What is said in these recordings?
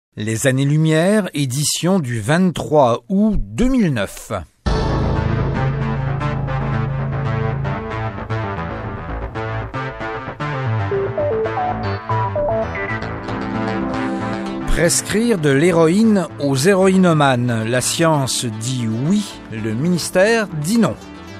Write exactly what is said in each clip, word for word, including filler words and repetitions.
Les Années-Lumière, édition du vingt-trois août deux mille neuf. Prescrire de l'héroïne aux héroïnomanes. La science dit oui, le ministère dit non.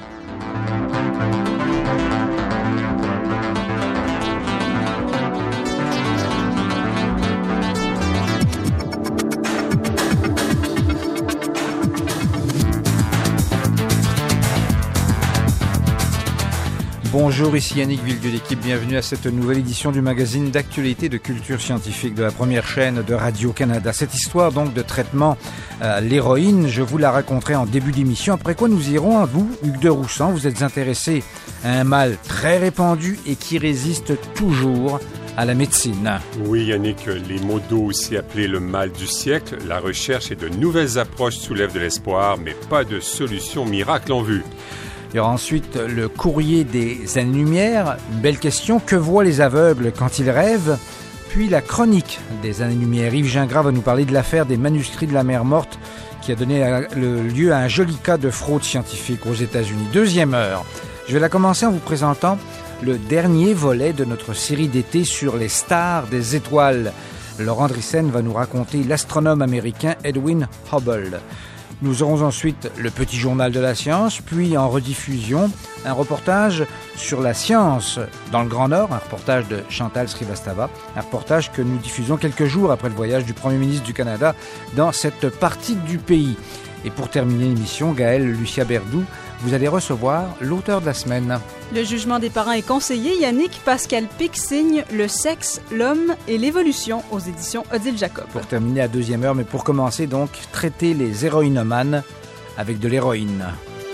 Bonjour, ici Yannick Villedieu d'équipe. Bienvenue à cette nouvelle édition du magazine d'actualité de culture scientifique de la première chaîne de Radio-Canada. Cette histoire donc de traitement à l'héroïne, je vous la raconterai en début d'émission, après quoi nous irons à vous, Hugues de Roussan. Vous êtes intéressé à un mal très répandu et qui résiste toujours à la médecine. Oui, Yannick, les maux d'eau aussi appelés le mal du siècle. La recherche et de nouvelles approches soulèvent de l'espoir, mais pas de solution miracle en vue. Il y aura ensuite le courrier des Années-Lumière. Une belle question, que voient les aveugles quand ils rêvent? Puis la chronique des Années-Lumière. Yves Gingras va nous parler de l'affaire des manuscrits de la mer morte qui a donné le lieu à un joli cas de fraude scientifique aux États-Unis. Deuxième heure. Je vais la commencer en vous présentant le dernier volet de notre série d'été sur les stars des étoiles. Laurent Drissen va nous raconter l'astronome américain Edwin Hubble. Nous aurons ensuite le petit journal de la science, puis en rediffusion, un reportage sur la science dans le Grand Nord, un reportage de Chantal Srivastava, un reportage que nous diffusons quelques jours après le voyage du Premier ministre du Canada dans cette partie du pays. Et pour terminer l'émission, Gaëlle Lucia Berdou, vous allez recevoir l'auteur de la semaine. Le jugement des parents est conseillé. Yannick Pascal Pic signe Le sexe, l'homme et l'évolution aux éditions Odile Jacob. Pour terminer à deuxième heure, mais pour commencer donc, traiter les héroïnomanes avec de l'héroïne.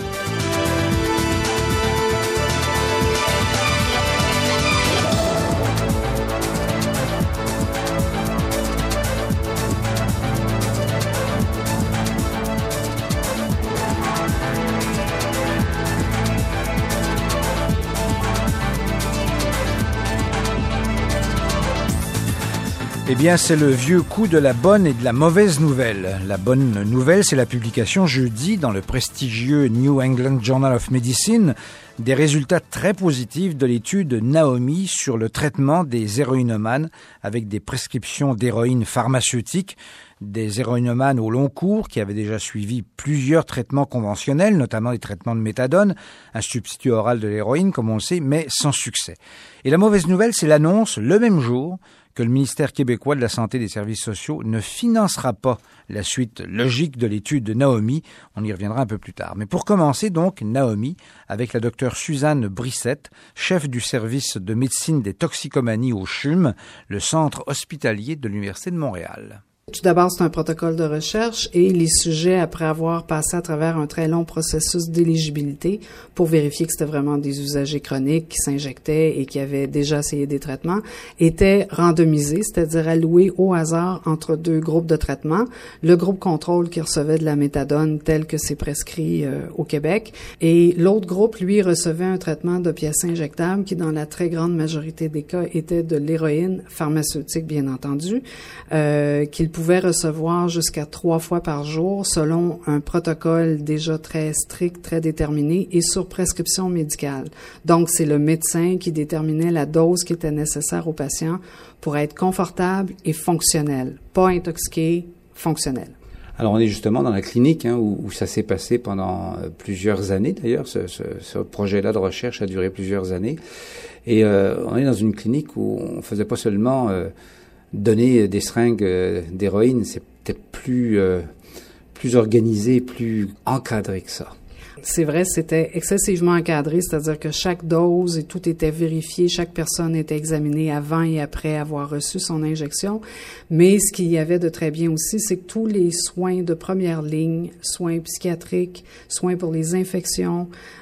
Eh bien, c'est le vieux coup de la bonne et de la mauvaise nouvelle. La bonne nouvelle, c'est la publication jeudi dans le prestigieux New England Journal of Medicine des résultats très positifs de l'étude Naomi sur le traitement des héroïnomanes avec des prescriptions d'héroïne pharmaceutique, des héroïnomanes au long cours qui avaient déjà suivi plusieurs traitements conventionnels, notamment des traitements de méthadone, un substitut oral de l'héroïne, comme on le sait, mais sans succès. Et la mauvaise nouvelle, c'est l'annonce, le même jour, que le ministère québécois de la Santé et des Services sociaux ne financera pas la suite logique de l'étude de Naomi. On y reviendra un peu plus tard. Mais pour commencer donc, Naomi, avec la docteure Suzanne Brissette, chef du service de médecine des toxicomanies au C H U M, le centre hospitalier de l'Université de Montréal. Tout d'abord, c'est un protocole de recherche et les sujets, après avoir passé à travers un très long processus d'éligibilité pour vérifier que c'était vraiment des usagers chroniques qui s'injectaient et qui avaient déjà essayé des traitements, étaient randomisés, c'est-à-dire alloués au hasard entre deux groupes de traitement. Le groupe contrôle qui recevait de la méthadone tel que c'est prescrit euh, au Québec et l'autre groupe, lui, recevait un traitement d'opiacés injectables qui, dans la très grande majorité des cas, était de l'héroïne pharmaceutique, bien entendu, euh, qu'il pouvait recevoir jusqu'à trois fois par jour selon un protocole déjà très strict, très déterminé et sur prescription médicale. Donc, c'est le médecin qui déterminait la dose qui était nécessaire au patient pour être confortable et fonctionnel. Pas intoxiqué, fonctionnel. Alors, on est justement dans la clinique hein, où, où ça s'est passé pendant euh, plusieurs années. D'ailleurs, ce, ce, ce projet-là de recherche a duré plusieurs années. Et euh, on est dans une clinique où on faisait pas seulement euh, donner des seringues euh, d'héroïne, c'est peut-être plus euh, plus organisé, plus encadré que ça. C'est vrai, c'était excessivement encadré, c'est-à-dire que chaque dose et tout était vérifié, chaque personne était examinée avant et après avoir reçu son injection. Mais ce qu'il y avait de très bien aussi, c'est que tous les soins de première ligne, soins psychiatriques, soins pour les infections,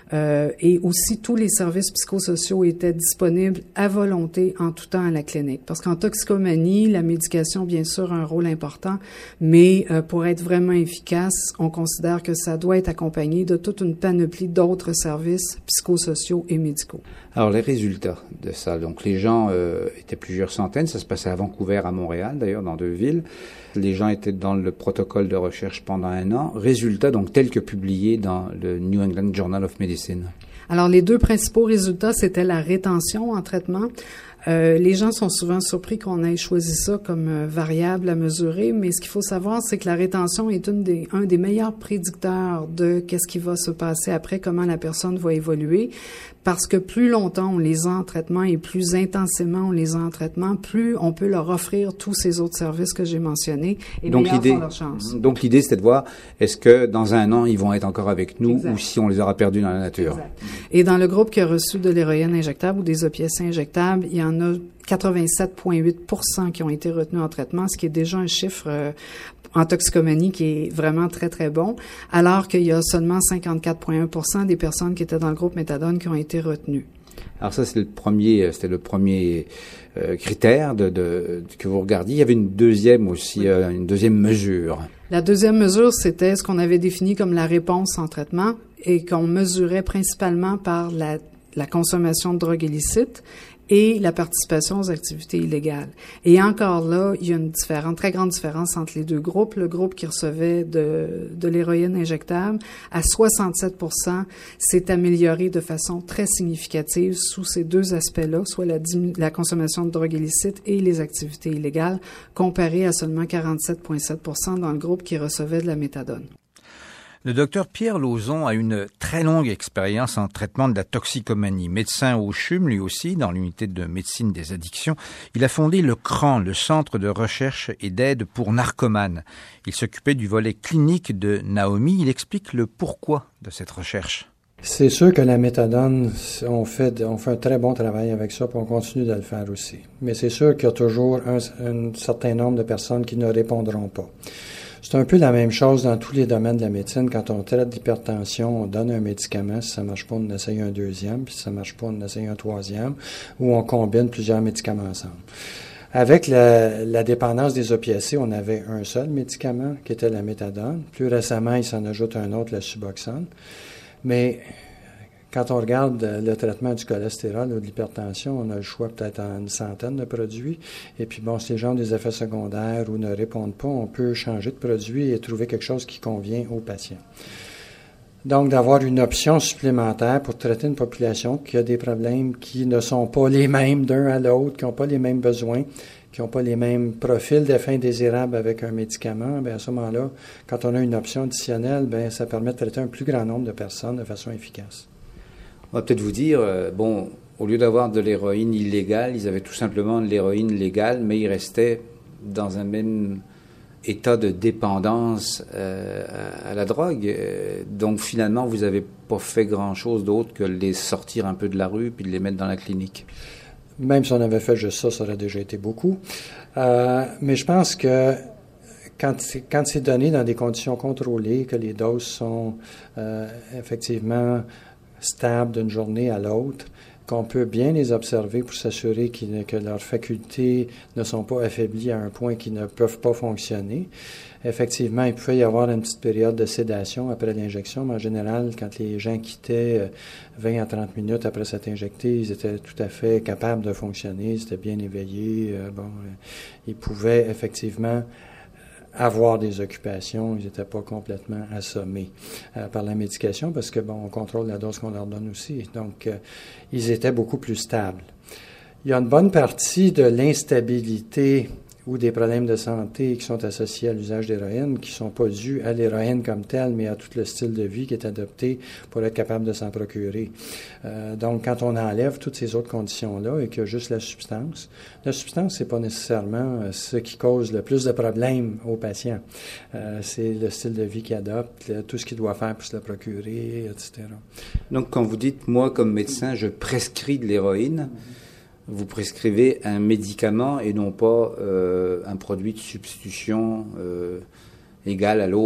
Euh, et aussi, tous les services psychosociaux étaient disponibles à volonté en tout temps à la clinique. Parce qu'en toxicomanie, la médication, bien sûr, a un rôle important, mais euh, pour être vraiment efficace, on considère que ça doit être accompagné de toute une panoplie d'autres services psychosociaux et médicaux. Alors, les résultats de ça, donc les gens euh, étaient plusieurs centaines, ça se passait à Vancouver, à Montréal, d'ailleurs, dans deux villes. Les gens étaient dans le protocole de recherche pendant un an. Résultats, donc, tels que publiés dans le New England Journal of Medicine. Alors, les deux principaux résultats, c'était la rétention en traitement. Euh, les gens sont souvent surpris qu'on ait choisi ça comme euh, variable à mesurer, mais ce qu'il faut savoir, c'est que la rétention est une des, un des meilleurs prédicteurs de qu'est-ce qui va se passer après, comment la personne va évoluer, parce que plus longtemps on les a en traitement et plus intensément on les a en traitement, plus on peut leur offrir tous ces autres services que j'ai mentionnés, et donc meilleures l'idée, sont leurs chances. Donc l'idée, c'était de voir, est-ce que dans un an, ils vont être encore avec nous, exact, ou si on les aura perdus dans la nature. Exact. Et dans le groupe qui a reçu de l'héroïne injectable ou des opiacés injectables, il y en a quatre-vingt-sept virgule huit pour cent qui ont été retenus en traitement, ce qui est déjà un chiffre euh, en toxicomanie qui est vraiment très, très bon, alors qu'il y a seulement cinquante-quatre virgule un pour cent des personnes qui étaient dans le groupe méthadone qui ont été retenues. Alors ça, c'est le premier, c'était le premier euh, critère de, de, que vous regardiez. Il y avait une deuxième aussi, oui. euh, une deuxième mesure. La deuxième mesure, c'était ce qu'on avait défini comme la réponse en traitement et qu'on mesurait principalement par la, la consommation de drogues illicites et la participation aux activités illégales. Et encore là, il y a une différence, très grande différence entre les deux groupes. Le groupe qui recevait de, de l'héroïne injectable, à soixante-sept pour cent, s'est amélioré de façon très significative sous ces deux aspects-là, soit la, la consommation de drogue illicite et les activités illégales, comparé à seulement quarante-sept virgule sept pour cent dans le groupe qui recevait de la méthadone. Le docteur Pierre Lauzon a une très longue expérience en traitement de la toxicomanie. Médecin au C H U M, lui aussi, dans l'unité de médecine des addictions, il a fondé le C R A N, le Centre de recherche et d'aide pour narcomanes. Il s'occupait du volet clinique de Naomi. Il explique le pourquoi de cette recherche. C'est sûr que la méthadone, on fait, on fait un très bon travail avec ça, puis on continue de le faire aussi. Mais c'est sûr qu'il y a toujours un, un certain nombre de personnes qui ne répondront pas. C'est un peu la même chose dans tous les domaines de la médecine. Quand on traite d'hypertension, on donne un médicament. Si ça marche pas, on essaye un deuxième. Puis si ça marche pas, on essaye un troisième. Ou on combine plusieurs médicaments ensemble. Avec la, la dépendance des opiacés, on avait un seul médicament qui était la méthadone. Plus récemment, il s'en ajoute un autre, la Suboxone. Mais quand on regarde le traitement du cholestérol ou de l'hypertension, on a le choix peut-être en une centaine de produits. Et puis bon, si les gens ont des effets secondaires ou ne répondent pas, on peut changer de produit et trouver quelque chose qui convient aux patients. Donc, d'avoir une option supplémentaire pour traiter une population qui a des problèmes qui ne sont pas les mêmes d'un à l'autre, qui n'ont pas les mêmes besoins, qui n'ont pas les mêmes profils d'effets indésirables avec un médicament, bien à ce moment-là, quand on a une option additionnelle, bien ça permet de traiter un plus grand nombre de personnes de façon efficace. On va peut-être vous dire, euh, bon, au lieu d'avoir de l'héroïne illégale, ils avaient tout simplement de l'héroïne légale, mais ils restaient dans un même état de dépendance euh, à, à la drogue. Euh, donc finalement, vous n'avez pas fait grand-chose d'autre que les sortir un peu de la rue puis de les mettre dans la clinique. Même si on avait fait juste ça, ça aurait déjà été beaucoup. Euh, mais je pense que quand c'est, quand c'est donné dans des conditions contrôlées, que les doses sont euh, effectivement stables d'une journée à l'autre, qu'on peut bien les observer pour s'assurer qu'ils, que leurs facultés ne sont pas affaiblies à un point qu'ils ne peuvent pas fonctionner. Effectivement, il pouvait y avoir une petite période de sédation après l'injection, mais en général, quand les gens quittaient vingt à trente minutes après s'être injectés, ils étaient tout à fait capables de fonctionner, ils étaient bien éveillés. Euh, bon, ils pouvaient effectivement avoir des occupations, ils n'étaient pas complètement assommés euh, par la médication parce que, bon, on contrôle la dose qu'on leur donne aussi. Donc, euh, ils étaient beaucoup plus stables. Il y a une bonne partie de l'instabilité ou des problèmes de santé qui sont associés à l'usage d'héroïne, qui ne sont pas dus à l'héroïne comme telle, mais à tout le style de vie qui est adopté pour être capable de s'en procurer. Euh, donc, quand on enlève toutes ces autres conditions-là et qu'il y a juste la substance, la substance, c'est pas nécessairement ce qui cause le plus de problèmes aux patients. Euh, c'est le style de vie qu'ils adoptent, le, tout ce qu'ils doivent faire pour se le procurer, et cetera. Donc, quand vous dites, moi, comme médecin, je prescris de l'héroïne, vous prescrivez un médicament et non pas euh, un produit de substitution euh, égal à l'autre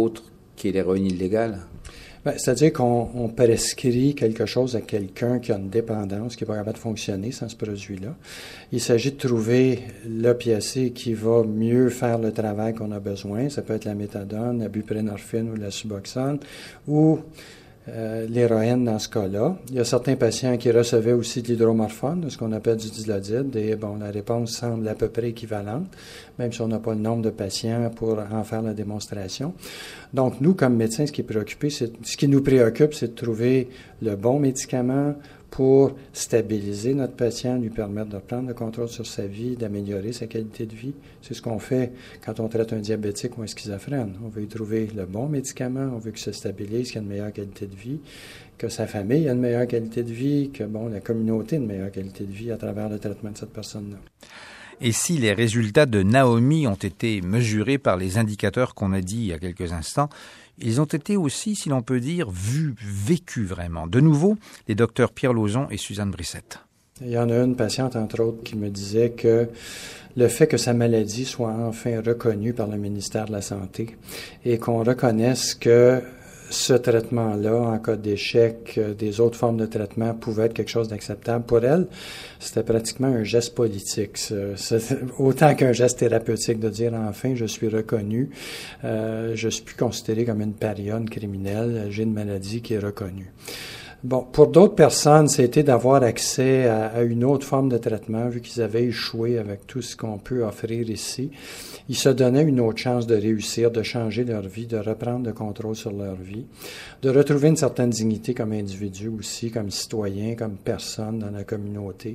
qui est l'héroïne illégale? Ben, c'est-à-dire qu'on on prescrit quelque chose à quelqu'un qui a une dépendance, qui n'est pas capable de fonctionner sans ce produit-là. Il s'agit de trouver l'opiacé qui va mieux faire le travail qu'on a besoin. Ça peut être la méthadone, la buprenorphine ou la suboxone, ou euh, l'héroïne dans ce cas-là. Il y a certains patients qui recevaient aussi de l'hydromorphone, ce qu'on appelle du dilodide, et bon, la réponse semble à peu près équivalente, même si on n'a pas le nombre de patients pour en faire la démonstration. Donc, nous, comme médecins, ce qui est préoccupé, c'est, ce qui nous préoccupe, c'est de trouver le bon médicament pour stabiliser notre patient, lui permettre de prendre le contrôle sur sa vie, d'améliorer sa qualité de vie. C'est ce qu'on fait quand on traite un diabétique ou un schizophrène. On veut y trouver le bon médicament, on veut qu'il se stabilise, qu'il ait une meilleure qualité de vie, que sa famille ait une meilleure qualité de vie, que bon, la communauté ait une meilleure qualité de vie à travers le traitement de cette personne-là. Et si les résultats de Naomi ont été mesurés par les indicateurs qu'on a dit il y a quelques instants, ils ont été aussi, si l'on peut dire, vus, vécus vraiment. De nouveau, les docteurs Pierre Lauzon et Suzanne Brissette. Il y en a une patiente, entre autres, qui me disait que le fait que sa maladie soit enfin reconnue par le ministère de la Santé et qu'on reconnaisse que ce traitement-là, en cas d'échec euh, des autres formes de traitement, pouvait être quelque chose d'acceptable. Pour elle, c'était pratiquement un geste politique. C'est, c'est autant qu'un geste thérapeutique de dire « enfin, je suis reconnu, euh, je suis plus considéré comme une parione criminelle, j'ai une maladie qui est reconnue ». Bon, pour d'autres personnes, c'était d'avoir accès à, à une autre forme de traitement, vu qu'ils avaient échoué avec tout ce qu'on peut offrir ici. Ils se donnaient une autre chance de réussir, de changer leur vie, de reprendre le contrôle sur leur vie, de retrouver une certaine dignité comme individu aussi, comme citoyen, comme personne dans la communauté.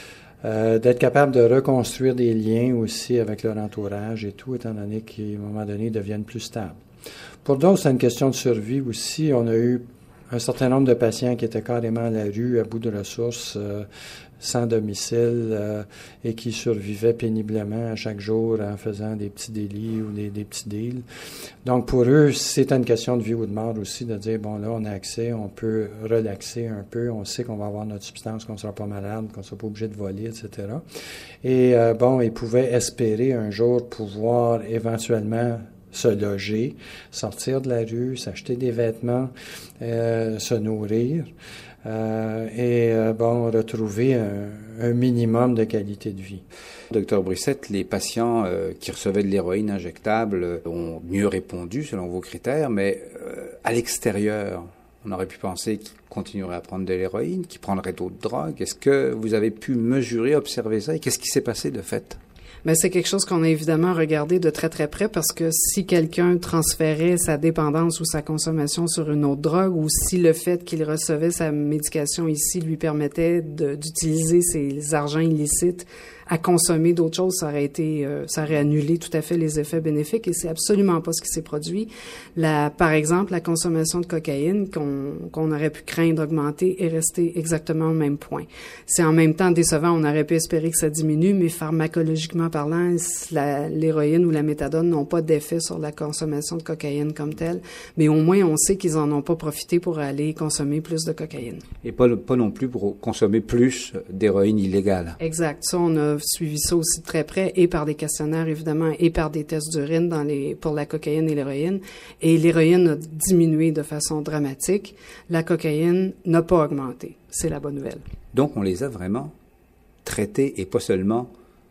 Euh, d'être capable de reconstruire des liens aussi avec leur entourage et tout, étant donné qu'à un moment donné, ils deviennent plus stables. Pour d'autres, c'est une question de survie aussi. On a eu un certain nombre de patients qui étaient carrément à la rue, à bout de ressources, euh, sans domicile, euh, et qui survivaient péniblement à chaque jour en faisant des petits délits ou des, des petits deals. Donc, pour eux, c'est une question de vie ou de mort aussi, de dire, bon, là, on a accès, on peut relaxer un peu, on sait qu'on va avoir notre substance, qu'on ne sera pas malade, qu'on ne sera pas obligé de voler, et cetera. Et, euh, bon, ils pouvaient espérer un jour pouvoir éventuellement se loger, sortir de la rue, s'acheter des vêtements, euh, se nourrir euh, et euh, bon retrouver un, un minimum de qualité de vie. Docteur Brissette, les patients euh, qui recevaient de l'héroïne injectable ont mieux répondu selon vos critères, mais euh, à l'extérieur, on aurait pu penser qu'ils continueraient à prendre de l'héroïne, qu'ils prendraient d'autres drogues. Est-ce que vous avez pu mesurer, observer ça et qu'est-ce qui s'est passé de fait? Mais c'est quelque chose qu'on a évidemment regardé de très très près parce que si quelqu'un transférait sa dépendance ou sa consommation sur une autre drogue ou si le fait qu'il recevait sa médication ici lui permettait de, d'utiliser ses argents illicites à consommer d'autres choses, ça aurait été, euh, ça aurait annulé tout à fait les effets bénéfiques et c'est absolument pas ce qui s'est produit. La, par exemple, la consommation de cocaïne qu'on, qu'on aurait pu craindre augmenter est restée exactement au même point. C'est en même temps décevant, on aurait pu espérer que ça diminue, mais pharmacologiquement parlant, la, l'héroïne ou la méthadone n'ont pas d'effet sur la consommation de cocaïne comme telle, mais au moins on sait qu'ils en ont pas profité pour aller consommer plus de cocaïne. Et pas, pas non plus pour consommer plus d'héroïne illégale. Exact. Ça, on a suivi ça aussi de très près et par des questionnaires évidemment et par des tests d'urine dans les pour la cocaïne et l'héroïne. Et l'héroïne a diminué de façon dramatique. La cocaïne n'a pas augmenté. C'est la bonne nouvelle. Donc on les a vraiment traités et pas seulement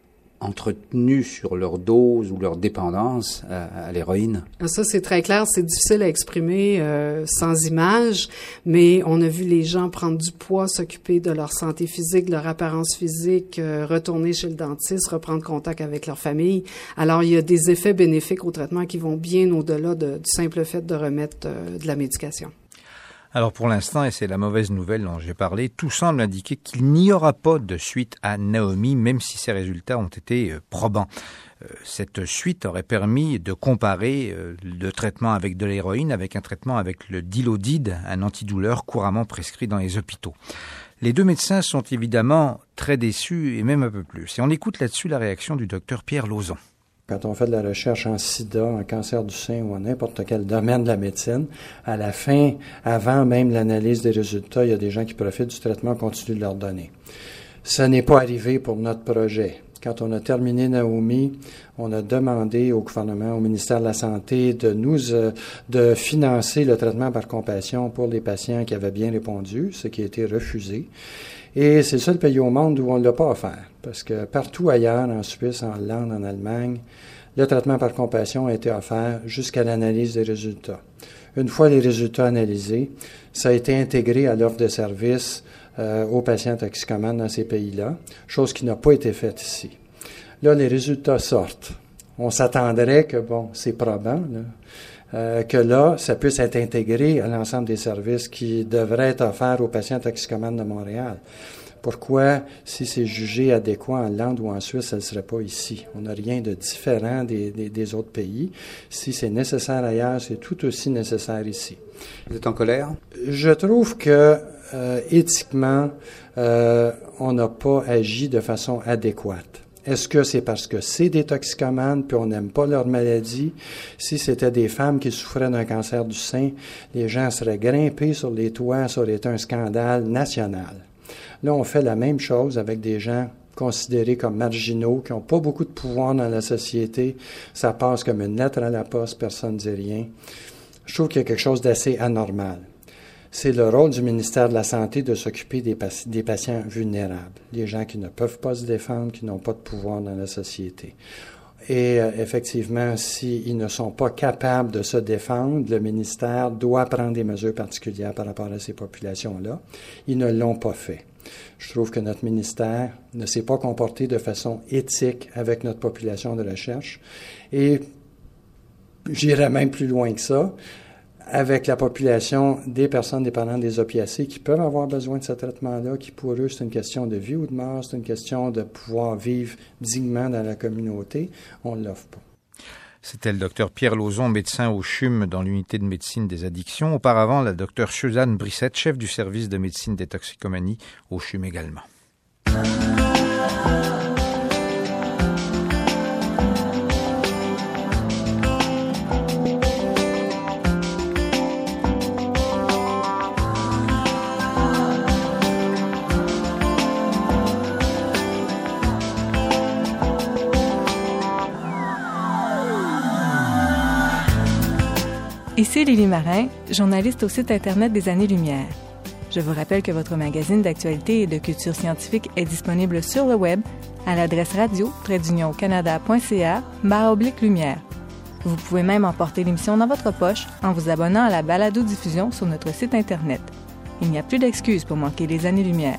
entretenus sur leur dose ou leur dépendance à, à l'héroïne. Ça, c'est très clair. C'est difficile à exprimer euh, sans images, mais on a vu les gens prendre du poids, s'occuper de leur santé physique, de leur apparence physique, euh, retourner chez le dentiste, reprendre contact avec leur famille. Alors, il y a des effets bénéfiques au traitement qui vont bien au-delà de, du simple fait de remettre euh, de la médication. Alors pour l'instant, et c'est la mauvaise nouvelle dont j'ai parlé, tout semble indiquer qu'il n'y aura pas de suite à Naomi, même si ces résultats ont été probants. Cette suite aurait permis de comparer le traitement avec de l'héroïne avec un traitement avec le dilodide, un antidouleur couramment prescrit dans les hôpitaux. Les deux médecins sont évidemment très déçus et même un peu plus. Et on écoute là-dessus la réaction du docteur Pierre Lauzon. Quand on fait de la recherche en sida, en cancer du sein ou en n'importe quel domaine de la médecine, à la fin, avant même l'analyse des résultats, il y a des gens qui profitent du traitement, continuent de leur donner. Ce n'est pas arrivé pour notre projet. Quand on a terminé Naomi, on a demandé au gouvernement, au ministère de la Santé, de nous euh, de financer le traitement par compassion pour les patients qui avaient bien répondu, ce qui a été refusé. Et c'est le seul pays au monde où on ne l'a pas offert, parce que partout ailleurs, en Suisse, en Hollande, en Allemagne, le traitement par compassion a été offert jusqu'à l'analyse des résultats. Une fois les résultats analysés, ça a été intégré à l'offre de services euh, aux patients toxicomanes dans ces pays-là, chose qui n'a pas été faite ici. Là, les résultats sortent. On s'attendrait que, bon, c'est probant, là, euh, que là, ça puisse être intégré à l'ensemble des services qui devraient être offerts aux patients toxicomanes de Montréal. Pourquoi, si c'est jugé adéquat en Hollande ou en Suisse, ça ne serait pas ici? On n'a rien de différent des, des, des autres pays. Si c'est nécessaire ailleurs, c'est tout aussi nécessaire ici. Vous êtes en colère? Je trouve que, euh, éthiquement, euh, on n'a pas agi de façon adéquate. Est-ce que c'est parce que c'est des toxicomanes puis on n'aime pas leur maladie? Si c'était des femmes qui souffraient d'un cancer du sein, les gens seraient grimpés sur les toits, ça aurait été un scandale national. Là, on fait la même chose avec des gens considérés comme marginaux, qui n'ont pas beaucoup de pouvoir dans la société. Ça passe comme une lettre à la poste, personne ne dit rien. Je trouve qu'il y a quelque chose d'assez anormal. C'est le rôle du ministère de la Santé de s'occuper des, pa- des patients vulnérables, les gens qui ne peuvent pas se défendre, qui n'ont pas de pouvoir dans la société. Et euh, effectivement, s'ils ne sont pas capables de se défendre, le ministère doit prendre des mesures particulières par rapport à ces populations-là. Ils ne l'ont pas fait. Je trouve que notre ministère ne s'est pas comporté de façon éthique avec notre population de recherche. Et j'irais même plus loin que ça, avec la population des personnes dépendant des opiacés qui peuvent avoir besoin de ce traitement-là, qui pour eux, c'est une question de vie ou de mort, c'est une question de pouvoir vivre dignement dans la communauté, on ne l'offre pas. C'était le docteur Pierre Lauzon, médecin au C H U M dans l'unité de médecine des addictions. Auparavant, la docteur Suzanne Brissette, chef du service de médecine des toxicomanies au C H U M également. Ici Lily Marin, journaliste au site Internet des Années-Lumière. Je vous rappelle que votre magazine d'actualité et de culture scientifique est disponible sur le web à l'adresse radio tiret d'union canada point c a barre oblique lumière. Vous pouvez même emporter l'émission dans votre poche en vous abonnant à la balado-diffusion sur notre site Internet. Il n'y a plus d'excuses pour manquer les Années-Lumière.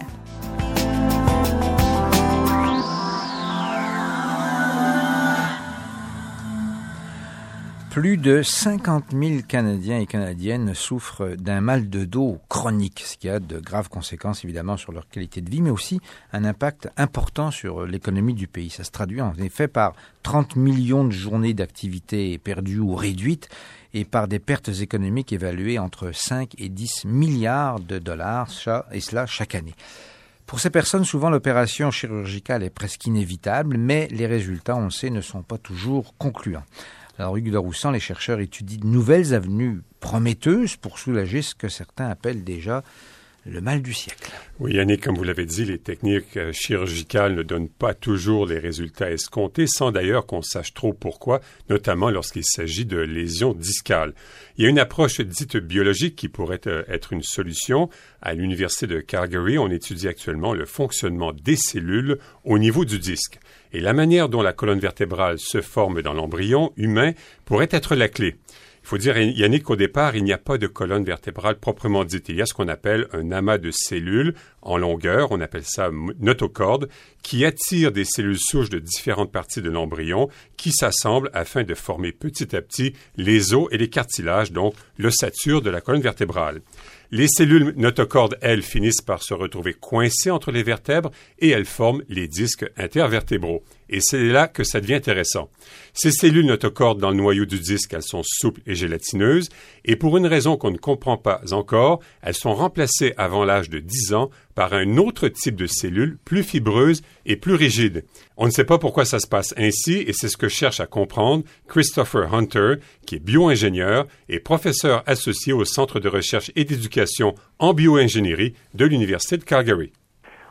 Plus de cinquante mille Canadiens et Canadiennes souffrent d'un mal de dos chronique, ce qui a de graves conséquences évidemment sur leur qualité de vie, mais aussi un impact important sur l'économie du pays. Ça se traduit en effet par trente millions de journées d'activité perdues ou réduites et par des pertes économiques évaluées entre cinq et dix milliards de dollars, et cela chaque année. Pour ces personnes, souvent l'opération chirurgicale est presque inévitable, mais les résultats, on le sait, ne sont pas toujours concluants. Alors, Hugues de Roussan, les chercheurs étudient de nouvelles avenues prometteuses pour soulager ce que certains appellent déjà le mal du siècle. Oui, Yannick, comme vous l'avez dit, les techniques chirurgicales ne donnent pas toujours les résultats escomptés, sans d'ailleurs qu'on sache trop pourquoi, notamment lorsqu'il s'agit de lésions discales. Il y a une approche dite biologique qui pourrait être une solution. À l'Université de Calgary, on étudie actuellement le fonctionnement des cellules au niveau du disque. Et la manière dont la colonne vertébrale se forme dans l'embryon humain pourrait être la clé. Il faut dire, Yannick, qu'au départ, il n'y a pas de colonne vertébrale proprement dite. Il y a ce qu'on appelle un amas de cellules en longueur, on appelle ça notocorde, qui attire des cellules souches de différentes parties de l'embryon qui s'assemblent afin de former petit à petit les os et les cartilages, donc l'ossature de la colonne vertébrale. Les cellules notocordes, elles, finissent par se retrouver coincées entre les vertèbres et elles forment les disques intervertébraux. Et c'est là que ça devient intéressant. Ces cellules notocordes dans le noyau du disque, elles sont souples et gélatineuses, et pour une raison qu'on ne comprend pas encore, elles sont remplacées avant l'âge de dix ans par un autre type de cellules plus fibreuses et plus rigides. On ne sait pas pourquoi ça se passe ainsi, et c'est ce que cherche à comprendre Christopher Hunter, qui est bio-ingénieur et professeur associé au Centre de recherche et d'éducation en bioingénierie de l'Université de Calgary.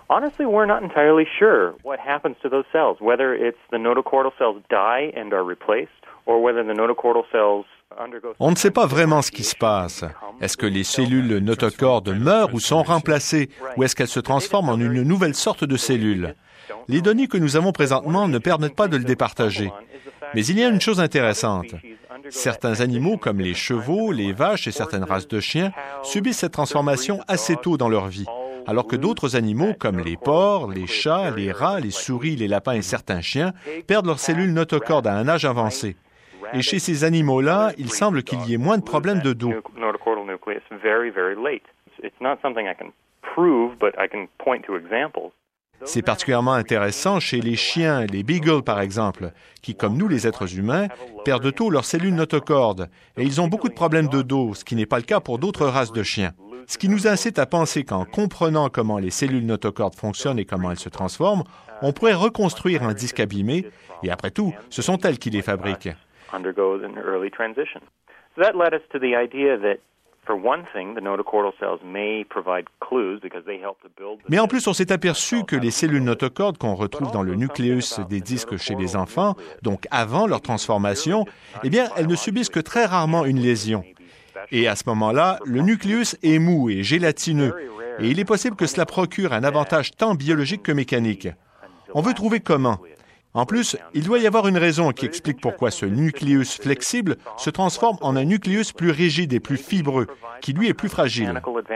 Honestly, we're not entirely sure what happens to those cells, whether it's the notochordal cells die and are replaced, or whether the notochordal cells undergo... On ne sait pas vraiment ce qui se passe. Est-ce que les cellules notochordes meurent ou sont remplacées, ou est-ce qu'elles se transforment en une nouvelle sorte de cellule? Les données que nous avons présentement ne permettent pas de le départager. Mais il y a une chose intéressante. Certains animaux, comme les chevaux, les vaches et certaines races de chiens, subissent cette transformation assez tôt dans leur vie, alors que d'autres animaux, comme les porcs, les chats, les rats, les souris, les lapins et certains chiens, perdent leurs cellules notochordes à un âge avancé. Et chez ces animaux-là, il semble qu'il y ait moins de problèmes de dos. C'est particulièrement intéressant chez les chiens, les beagles par exemple, qui, comme nous les êtres humains, perdent tôt leurs cellules notochordes, et ils ont beaucoup de problèmes de dos, ce qui n'est pas le cas pour d'autres races de chiens. Ce qui nous incite à penser qu'en comprenant comment les cellules notochordes fonctionnent et comment elles se transforment, on pourrait reconstruire un disque abîmé, et après tout, ce sont elles qui les fabriquent. Mais en plus, on s'est aperçu que les cellules notochordes qu'on retrouve dans le nucléus des disques chez les enfants, donc avant leur transformation, eh bien, elles ne subissent que très rarement une lésion. Et à ce moment-là, le nucléus est mou et gélatineux, et il est possible que cela procure un avantage tant biologique que mécanique. On veut trouver comment. En plus, il doit y avoir une raison qui explique pourquoi ce nucléus flexible se transforme en un nucléus plus rigide et plus fibreux, qui lui est plus fragile.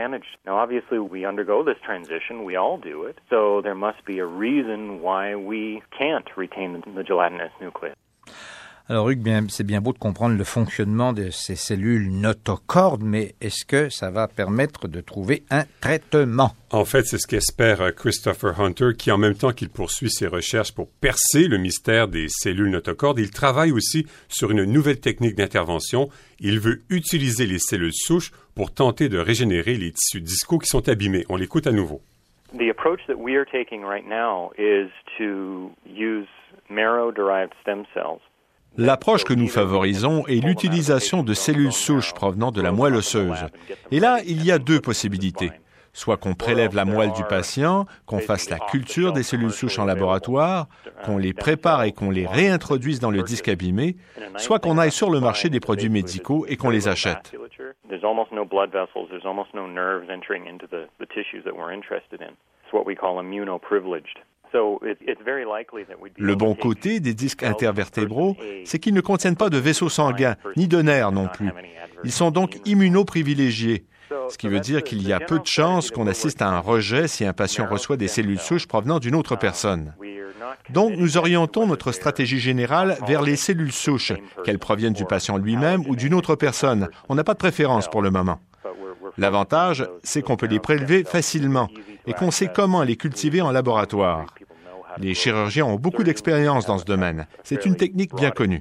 Alors Hugues, bien, c'est bien beau de comprendre le fonctionnement de ces cellules notochordes, mais est-ce que ça va permettre de trouver un traitement? En fait, c'est ce qu'espère Christopher Hunter, qui en même temps qu'il poursuit ses recherches pour percer le mystère des cellules notochordes, il travaille aussi sur une nouvelle technique d'intervention. Il veut utiliser les cellules souches pour tenter de régénérer les tissus discaux qui sont abîmés. On l'écoute à nouveau. The approach that we are taking right now is to use marrow-derived stem cells. L'approche que nous favorisons est l'utilisation de cellules souches provenant de la moelle osseuse. Et là, il y a deux possibilités. Soit qu'on prélève la moelle du patient, qu'on fasse la culture des cellules souches en laboratoire, qu'on les prépare et qu'on les réintroduise dans le disque abîmé, soit qu'on aille sur le marché des produits médicaux et qu'on les achète. Le bon côté des disques intervertébraux, c'est qu'ils ne contiennent pas de vaisseaux sanguins, ni de nerfs non plus. Ils sont donc immunoprivilégiés, ce qui veut dire qu'il y a peu de chances qu'on assiste à un rejet si un patient reçoit des cellules souches provenant d'une autre personne. Donc, nous orientons notre stratégie générale vers les cellules souches, qu'elles proviennent du patient lui-même ou d'une autre personne. On n'a pas de préférence pour le moment. L'avantage, c'est qu'on peut les prélever facilement et qu'on sait comment les cultiver en laboratoire. Les chirurgiens ont beaucoup d'expérience dans ce domaine. C'est une technique bien connue.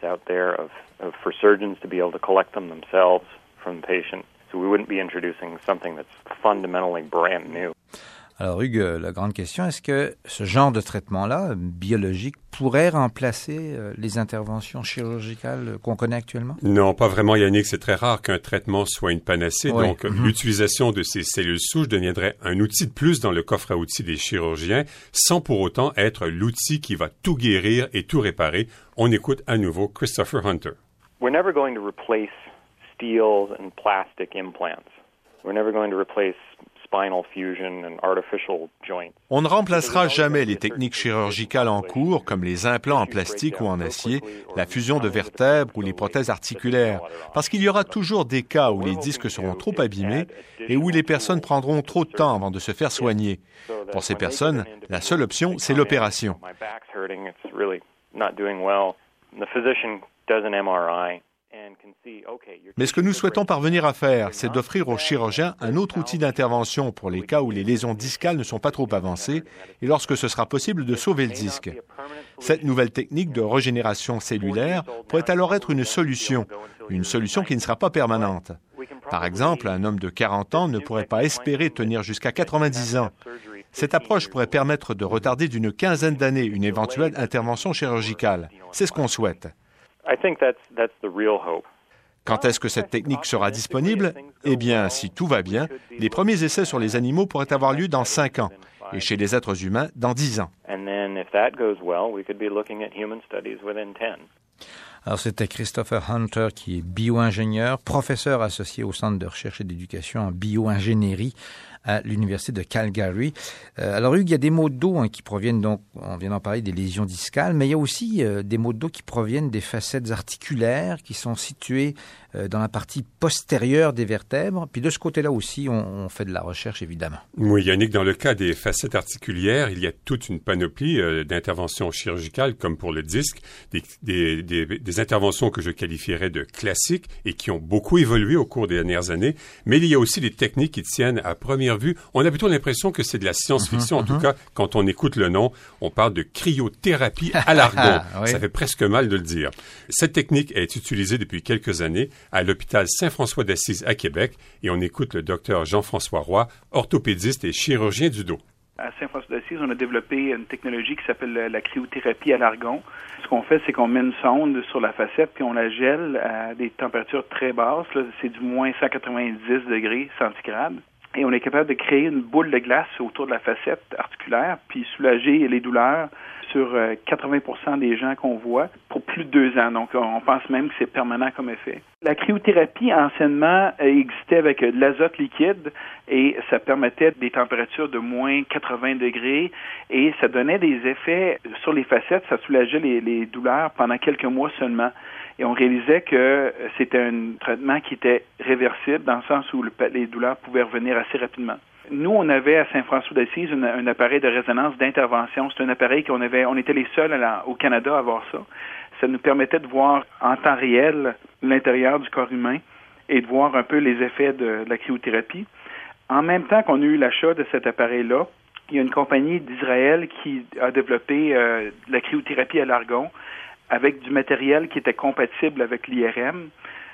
Alors Hugues, la grande question, est-ce que ce genre de traitement-là, biologique, pourrait remplacer les interventions chirurgicales qu'on connaît actuellement? Non, pas vraiment, Yannick. C'est très rare qu'un traitement soit une panacée. Oui. Donc, mm-hmm. l'utilisation de ces cellules souches deviendrait un outil de plus dans le coffre à outils des chirurgiens, sans pour autant être l'outil qui va tout guérir et tout réparer. On écoute à nouveau Christopher Hunter. We're never going to replace steel and plastic implants. We're never going to replace spinal fusion and artificial joints. On ne remplacera jamais les techniques chirurgicales en cours, comme les implants en plastique ou en acier, la fusion de vertèbres ou les prothèses articulaires, parce qu'il y aura toujours des cas où les disques seront trop abîmés et où les personnes prendront trop de temps avant de se faire soigner. Pour ces personnes, la seule option, c'est l'opération. Mais ce que nous souhaitons parvenir à faire, c'est d'offrir aux chirurgiens un autre outil d'intervention pour les cas où les lésions discales ne sont pas trop avancées et lorsque ce sera possible de sauver le disque. Cette nouvelle technique de régénération cellulaire pourrait alors être une solution, une solution qui ne sera pas permanente. Par exemple, un homme de quarante ans ne pourrait pas espérer tenir jusqu'à quatre-vingt-dix ans. Cette approche pourrait permettre de retarder d'une quinzaine d'années une éventuelle intervention chirurgicale. C'est ce qu'on souhaite. Quand est-ce que cette technique sera disponible? Eh bien, si tout va bien, les premiers essais sur les animaux pourraient avoir lieu dans cinq ans et chez les êtres humains dans dix ans. Alors, c'était Christopher Hunter, qui est bio-ingénieur, professeur associé au Centre de recherche et d'éducation en bio-ingénierie à l'Université de Calgary. Euh, alors, Hugues, il y a des maux d'eau hein, qui proviennent, donc, on vient d'en parler, des lésions discales, mais il y a aussi euh, des maux d'eau qui proviennent des facettes articulaires qui sont situées euh, dans la partie postérieure des vertèbres. Puis de ce côté-là aussi, on, on fait de la recherche, évidemment. Oui, Yannick, dans le cas des facettes articulaires, il y a toute une panoplie euh, d'interventions chirurgicales, comme pour le disque, des, des, des, des interventions que je qualifierais de classiques et qui ont beaucoup évolué au cours des dernières années, mais il y a aussi des techniques qui tiennent à première vue. On a plutôt l'impression que c'est de la science-fiction. Mm-hmm, en tout mm-hmm. cas, quand on écoute le nom, on parle de cryothérapie à l'argon. Oui. Ça fait presque mal de le dire. Cette technique est utilisée depuis quelques années à l'hôpital Saint-François d'Assise à Québec et on écoute le docteur Jean-François Roy, orthopédiste et chirurgien du dos. À Saint-François d'Assise, on a développé une technologie qui s'appelle la cryothérapie à l'argon. Ce qu'on fait, c'est qu'on met une sonde sur la facette puis on la gèle à des températures très basses. Là, c'est du moins cent quatre-vingt-dix degrés centigrades. Et on est capable de créer une boule de glace autour de la facette articulaire puis soulager les douleurs sur quatre-vingts pour cent des gens qu'on voit pour plus de deux ans. Donc, on pense même que c'est permanent comme effet. La cryothérapie, anciennement, existait avec de l'azote liquide et ça permettait des températures de moins quatre-vingts degrés et ça donnait des effets sur les facettes, ça soulageait les, les douleurs pendant quelques mois seulement. Et on réalisait que c'était un traitement qui était réversible dans le sens où le, les douleurs pouvaient revenir assez rapidement. Nous, on avait à Saint-François d'Assise une, un appareil de résonance d'intervention. C'est un appareil qu'on avait, on était les seuls à la, au Canada à avoir ça. Ça nous permettait de voir en temps réel l'intérieur du corps humain et de voir un peu les effets de, de la cryothérapie. En même temps qu'on a eu l'achat de cet appareil-là, il y a une compagnie d'Israël qui a développé euh, la cryothérapie à l'argon avec du matériel qui était compatible avec l'I R M.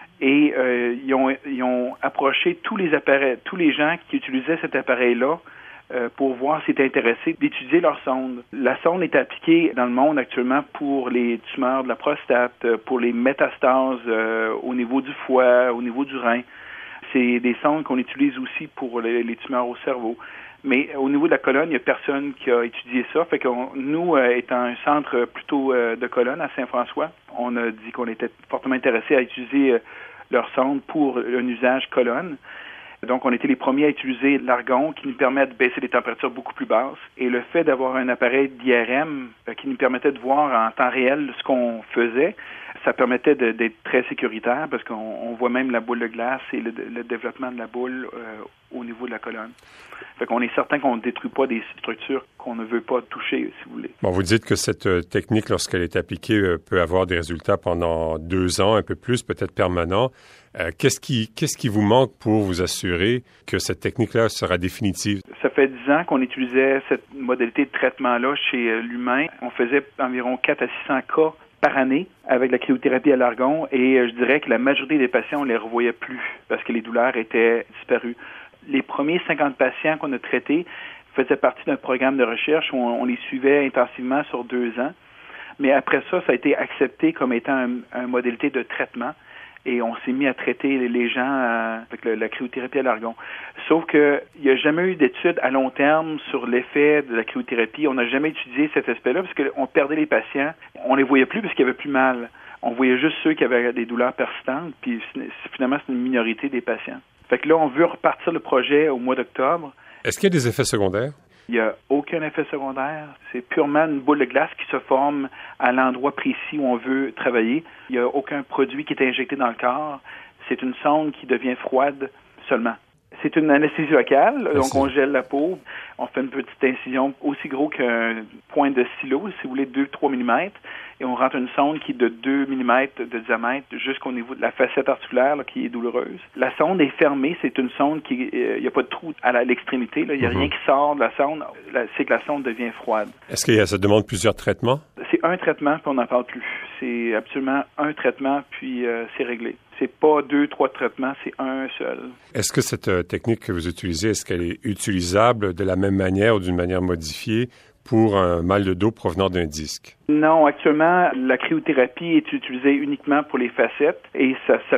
Et euh, ils, ont, ils ont approché tous les appareils, tous les gens qui utilisaient cet appareil-là euh, pour voir s'ils étaient intéressés d'étudier leur sonde. La sonde est appliquée dans le monde actuellement pour les tumeurs de la prostate, pour les métastases euh, au niveau du foie, au niveau du rein. C'est des sondes qu'on utilise aussi pour les, les tumeurs au cerveau. Mais au niveau de la colonne, il n'y a personne qui a étudié ça. Fait que nous, euh, étant un centre plutôt euh, de colonne à Saint-François, on a dit qu'on était fortement intéressés à utiliser euh, leur sonde pour un usage colonne. Donc, on était les premiers à utiliser l'argon qui nous permet de baisser les températures beaucoup plus basses. Et le fait d'avoir un appareil d'I R M euh, qui nous permettait de voir en temps réel ce qu'on faisait, ça permettait de, d'être très sécuritaire parce qu'on on voit même la boule de glace et le, le développement de la boule euh, au niveau de la colonne. Fait qu'on est certain qu'on ne détruit pas des structures qu'on ne veut pas toucher, si vous voulez. Bon, vous dites que cette euh, technique, lorsqu'elle est appliquée, euh, peut avoir des résultats pendant deux ans, un peu plus, peut-être permanents. Euh, qu'est-ce qui, qu'est-ce qui vous manque pour vous assurer que cette technique-là sera définitive? Ça fait dix ans qu'on utilisait cette modalité de traitement-là chez euh, l'humain. On faisait environ quatre à six cents cas par année avec la cryothérapie à l'argon et euh, je dirais que la majorité des patients, on les revoyait plus parce que les douleurs étaient disparues. Les premiers cinquante patients qu'on a traités faisaient partie d'un programme de recherche où on, on les suivait intensivement sur deux ans. Mais après ça, ça a été accepté comme étant une un modalité de traitement et on s'est mis à traiter les gens euh, avec le, la cryothérapie à l'argon. Sauf qu'il n'y a jamais eu d'études à long terme sur l'effet de la cryothérapie. On n'a jamais étudié cet aspect-là parce qu'on perdait les patients. On les voyait plus parce qu'il y avait plus mal. On voyait juste ceux qui avaient des douleurs persistantes, puis finalement, c'est une minorité des patients. Fait que là, on veut repartir le projet au mois d'octobre. Est-ce qu'il y a des effets secondaires? Il n'y a aucun effet secondaire. C'est purement une boule de glace qui se forme à l'endroit précis où on veut travailler. Il n'y a aucun produit qui est injecté dans le corps. C'est une sonde qui devient froide seulement. C'est une anesthésie locale, donc on gèle la peau. On fait une petite incision aussi gros qu'un point de stylo, si vous voulez, deux à trois millimètres. Et on rentre une sonde qui est de deux millimètres de diamètre jusqu'au niveau de la facette articulaire là, qui est douloureuse. La sonde est fermée, c'est une sonde qui... Il euh, n'y a pas de trou à, la, à l'extrémité, il n'y a mm-hmm. rien qui sort de la sonde. La, c'est que la sonde devient froide. Est-ce que ça demande plusieurs traitements? C'est un traitement, puis on n'en parle plus. C'est absolument un traitement, puis euh, c'est réglé. C'est pas deux, trois traitements, c'est un seul. Est-ce que cette euh, technique que vous utilisez, est-ce qu'elle est utilisable de la même manière ou d'une manière modifiée pour un mal de dos provenant d'un disque? Non, actuellement, la cryothérapie est utilisée uniquement pour les facettes et ça s'applique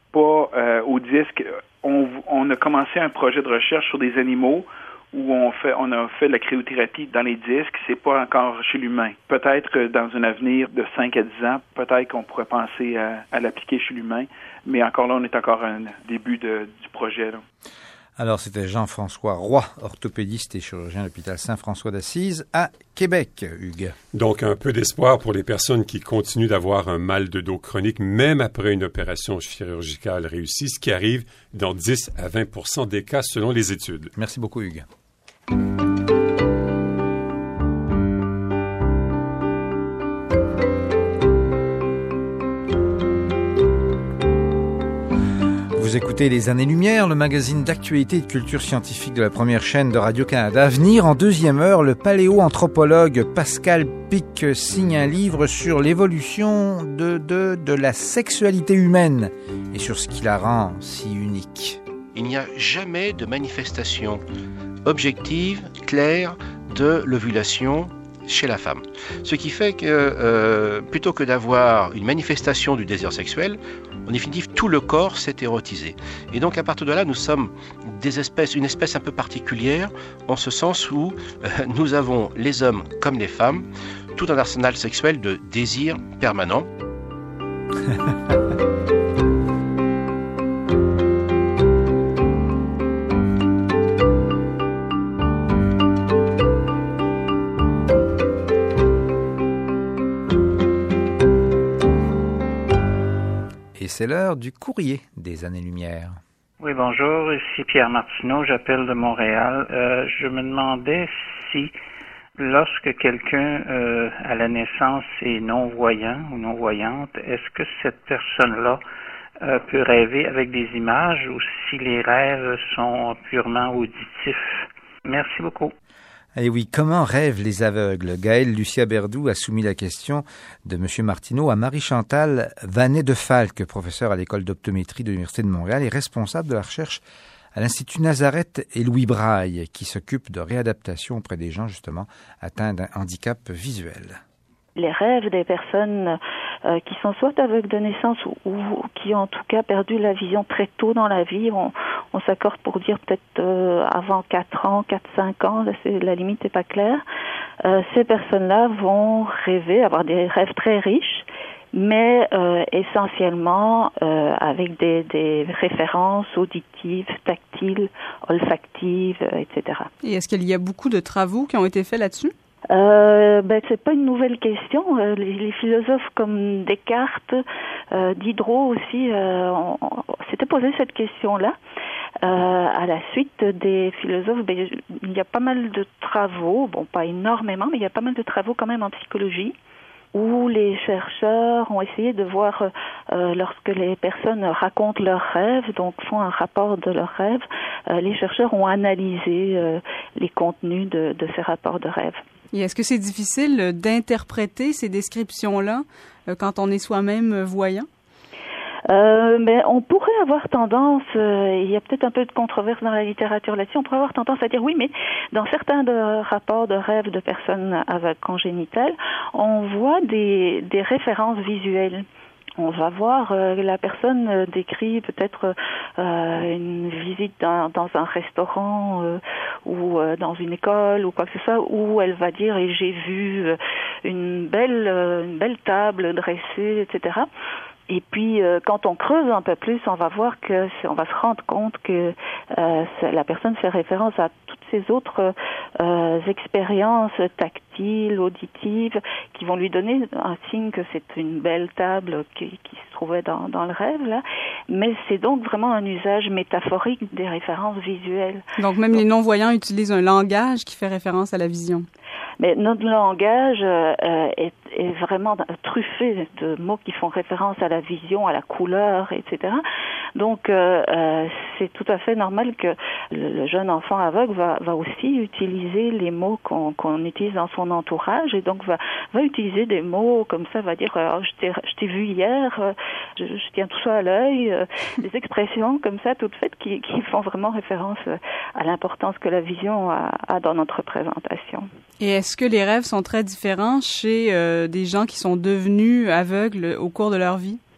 pas euh, au disque. On, on a commencé un projet de recherche sur des animaux où on fait, on a fait de la cryothérapie dans les disques. C'est pas encore chez l'humain. Peut-être que dans un avenir de cinq à dix ans, peut-être qu'on pourrait penser à, à l'appliquer chez l'humain. Mais encore là, on est encore à un début de, du projet, là. Alors, c'était Jean-François Roy, orthopédiste et chirurgien à l'hôpital Saint-François d'Assise à Québec, Hugues. Donc, un peu d'espoir pour les personnes qui continuent d'avoir un mal de dos chronique, même après une opération chirurgicale réussie, ce qui arrive dans dix à vingt pour cent des cas selon les études. Merci beaucoup, Hugues. Vous écoutez Les Années-Lumière, le magazine d'actualité et de culture scientifique de la première chaîne de Radio-Canada. À venir, en deuxième heure, le paléoanthropologue Pascal Pic signe un livre sur l'évolution de, de, de la sexualité humaine et sur ce qui la rend si unique. Il n'y a jamais de manifestation objective, claire, de l'ovulation chez la femme. Ce qui fait que euh, plutôt que d'avoir une manifestation du désir sexuel, en définitive, tout le corps s'est érotisé. Et donc, à partir de là, nous sommes des espèces, une espèce un peu particulière, en ce sens où euh, nous avons, les hommes comme les femmes, tout un arsenal sexuel de désir permanent. C'est l'heure du courrier des Années-Lumière. Oui, bonjour, ici Pierre Martineau, j'appelle de Montréal. Euh, je me demandais si, lorsque quelqu'un euh, à la naissance est non-voyant ou non-voyante, est-ce que cette personne-là euh, peut rêver avec des images ou si les rêves sont purement auditifs? Merci beaucoup. Eh oui, comment rêvent les aveugles? Gaëlle Lucia Berdoux a soumis la question de M. Martineau à Marie-Chantal Vanet de Falque, professeure à l'école d'optométrie de l'Université de Montréal et responsable de la recherche à l'Institut Nazareth et Louis Braille, qui s'occupe de réadaptation auprès des gens, justement, atteints d'un handicap visuel. Les rêves des personnes euh, qui sont soit aveugles de naissance ou, ou qui ont en tout cas perdu la vision très tôt dans la vie, on, on s'accorde pour dire peut-être euh, avant quatre ans, quatre cinq ans, là c'est, la limite n'est pas claire, euh, ces personnes-là vont rêver, avoir des rêves très riches, mais euh, essentiellement euh, avec des, des références auditives, tactiles, olfactives, euh, et cetera. Et est-ce qu'il y a beaucoup de travaux qui ont été faits là-dessus? Euh, ben c'est pas une nouvelle question. Euh, les, les philosophes comme Descartes, euh, Diderot aussi, euh, on, on, s'étaient posé cette question-là. Euh, à la suite des philosophes, ben, il y a pas mal de travaux, bon pas énormément, mais il y a pas mal de travaux quand même en psychologie, où les chercheurs ont essayé de voir, euh, lorsque les personnes racontent leurs rêves, donc font un rapport de leurs rêves, euh, les chercheurs ont analysé euh, les contenus de, de ces rapports de rêves. Et est-ce que c'est difficile d'interpréter ces descriptions-là euh, quand on est soi-même voyant? Euh, mais on pourrait avoir tendance, euh, il y a peut-être un peu de controverse dans la littérature là-dessus, on pourrait avoir tendance à dire oui, mais dans certains de rapports de rêves de personnes aveugles congénitales, on voit des, des références visuelles. On va voir, euh, la personne euh, décrit peut-être euh, une visite dans, dans un restaurant euh, ou euh, dans une école ou quoi que ce soit, où elle va dire et j'ai vu euh, une belle euh, une belle table dressée, et cetera. Et puis, euh, quand on creuse un peu plus, on va voir que, on va se rendre compte que euh, la personne fait référence à toutes ces autres euh, expériences tactiles, auditives, qui vont lui donner un signe que c'est une belle table qui, qui se trouvait dans, dans le rêve, là. Mais c'est donc vraiment un usage métaphorique des références visuelles. Donc, même donc, les non-voyants utilisent un langage qui fait référence à la vision. Mais notre langage euh, est, est vraiment truffé de mots qui font référence à la vision, à la couleur, et cetera. Donc, euh, euh, c'est tout à fait normal que le, le jeune enfant aveugle va, va aussi utiliser les mots qu'on, qu'on utilise dans son entourage et donc va, va utiliser des mots comme ça, va dire oh, je, t'ai, je t'ai vu hier, euh, je, je tiens tout ça à l'œil, euh, des expressions comme ça toutes faites qui, qui font vraiment référence à l'importance que la vision a, a dans notre représentation. Et est-ce que les rêves sont très différents chez euh, des gens qui sont devenus aveugles au cours de leur vie?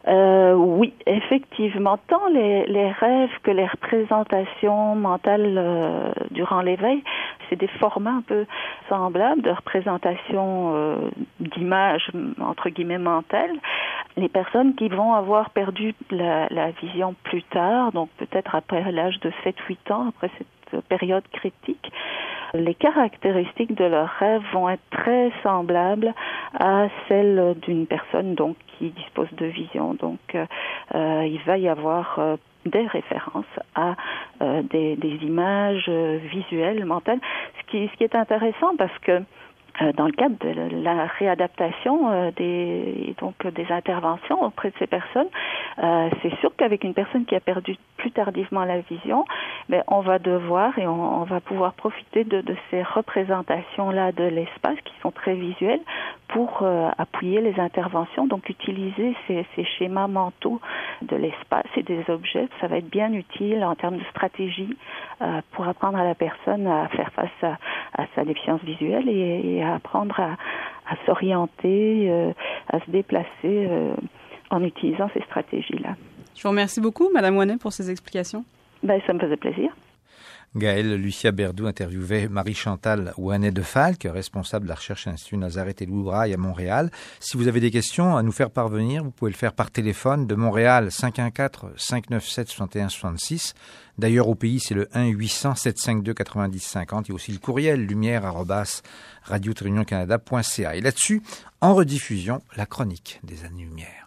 Euh, oui, effectivement, tant les, les rêves que les représentations mentales euh, durant l'éveil, c'est des formats un peu semblables de représentation euh, d'images, entre guillemets, mentales. Les personnes qui vont avoir perdu la, la vision plus tard, donc peut-être après l'âge de sept huit ans, après cette période critique, les caractéristiques de leurs rêves vont être très semblables à celles d'une personne donc qui dispose de vision. Donc, euh, il va y avoir euh, des références à euh, des, des images euh, visuelles, mentales, ce qui, ce qui est intéressant parce que euh, dans le cadre de la réadaptation euh, des donc des interventions auprès de ces personnes, euh, c'est sûr qu'avec une personne qui a perdu plus tardivement la vision, mais on va devoir et on, on va pouvoir profiter de, de ces représentations-là de l'espace qui sont très visuelles pour euh, appuyer les interventions, donc utiliser ces, ces schémas mentaux de l'espace et des objets. Ça va être bien utile en termes de stratégie euh, pour apprendre à la personne à faire face à, à sa déficience visuelle et, et à apprendre à, à s'orienter, euh, à se déplacer euh, en utilisant ces stratégies-là. Je vous remercie beaucoup, Madame Ouanet, pour ces explications. Ben, ça me faisait plaisir. Gaëlle Lucia Berdou interviewait Marie-Chantal Ouanet de Falques, responsable de la recherche à l'Institut Nazareth et Louis Braille à Montréal. Si vous avez des questions à nous faire parvenir, vous pouvez le faire par téléphone de Montréal cinq un quatre, cinq neuf sept, soixante et un soixante-six. D'ailleurs, au pays, c'est le un huit cents, sept cinq deux, quatre-vingt-dix cinquante. Il y a aussi le courriel lumière arobase radio tiret canada point c a. Et là-dessus, en rediffusion, la chronique des années-lumière.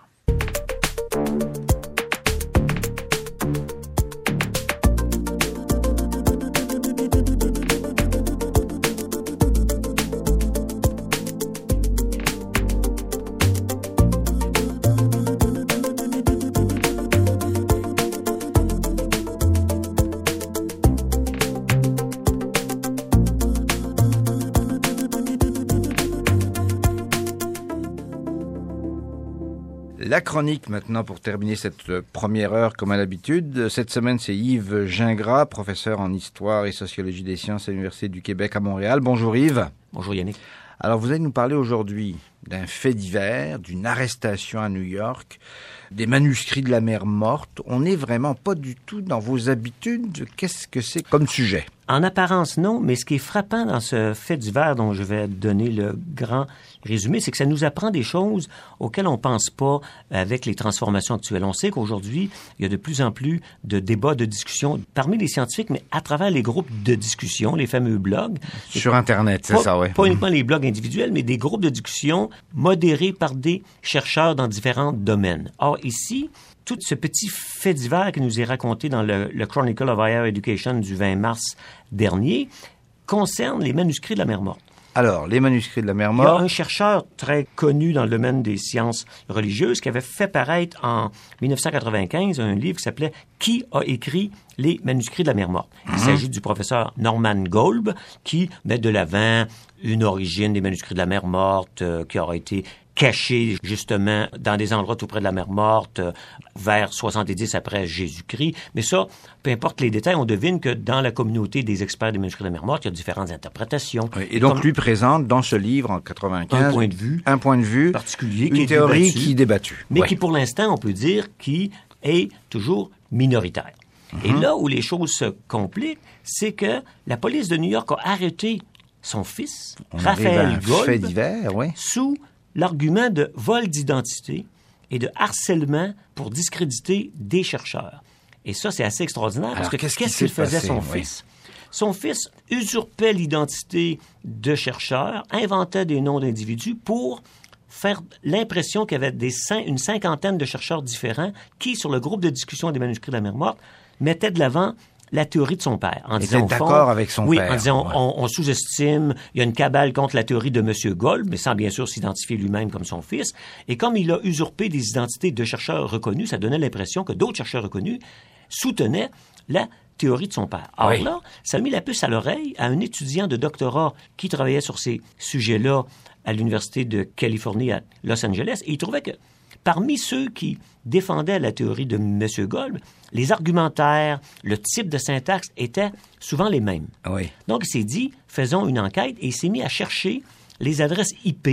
La chronique maintenant pour terminer cette première heure comme à l'habitude. Cette semaine, c'est Yves Gingras, professeur en histoire et sociologie des sciences à l'Université du Québec à Montréal. Bonjour Yves. Bonjour Yannick. Alors vous allez nous parler aujourd'hui d'un fait divers, d'une arrestation à New York, des manuscrits de la mer morte. On n'est vraiment pas du tout dans vos habitudes. Qu'est-ce que c'est comme sujet? En apparence, non, mais ce qui est frappant dans ce fait divers dont je vais donner le grand résumé, c'est que ça nous apprend des choses auxquelles on pense pas avec les transformations actuelles. On sait qu'aujourd'hui, il y a de plus en plus de débats, de discussions parmi les scientifiques, mais à travers les groupes de discussion, les fameux blogs. Sur Internet, c'est pas, ça, oui. Pas uniquement les blogs individuels, mais des groupes de discussion modérés par des chercheurs dans différents domaines. Or, ici, tout ce petit fait divers qui nous est raconté dans le, le Chronicle of Higher Education du vingt mars dernier concerne les manuscrits de la mer morte. Alors, les manuscrits de la mer morte... Il y a un chercheur très connu dans le domaine des sciences religieuses qui avait fait paraître en dix-neuf cent quatre-vingt-quinze un livre qui s'appelait « Qui a écrit les manuscrits de la mer morte ». Il mm-hmm. s'agit du professeur Norman Golb qui met de l'avant une origine des manuscrits de la mer morte euh, qui aura été cachés justement dans des endroits tout près de la mer morte, euh, vers soixante-dix après Jésus-Christ. Mais ça, peu importe les détails, on devine que dans la communauté des experts des manuscrits de la mer morte, il y a différentes interprétations. Oui, et donc, Comme, lui présente dans ce livre, en quatre-vingt-quinze, un point de vue, un point de vue particulier, une qui théorie est qui est débattue. Mais ouais. qui, pour l'instant, on peut dire, qui est toujours minoritaire. Mm-hmm. Et là où les choses se compliquent, c'est que la police de New York a arrêté son fils, on Raphaël Golb, fait divers, oui. sous l'argument de vol d'identité et de harcèlement pour discréditer des chercheurs. Et ça, c'est assez extraordinaire. Alors, parce que qu'est-ce, qu'est-ce qu'il qu'il faisait, passé, son oui. fils? Son fils usurpait l'identité de chercheurs, inventait des noms d'individus pour faire l'impression qu'il y avait des cin- une cinquantaine de chercheurs différents qui, sur le groupe de discussion des manuscrits de la mer morte, mettaient de l'avant la théorie de son père. En Il disant, était au fond, d'accord avec son oui, père. Oui, en disant, ouais. on, on sous-estime, il y a une cabale contre la théorie de M. Golb, mais sans bien sûr s'identifier lui-même comme son fils. Et comme il a usurpé des identités de chercheurs reconnus, ça donnait l'impression que d'autres chercheurs reconnus soutenaient la théorie de son père. Alors oui. là, ça a mis la puce à l'oreille à un étudiant de doctorat qui travaillait sur ces sujets-là à l'Université de Californie à Los Angeles, et il trouvait que parmi ceux qui défendaient la théorie de M. Golb, les argumentaires, le type de syntaxe étaient souvent les mêmes. Oui. Donc, il s'est dit, faisons une enquête, et il s'est mis à chercher les adresses I P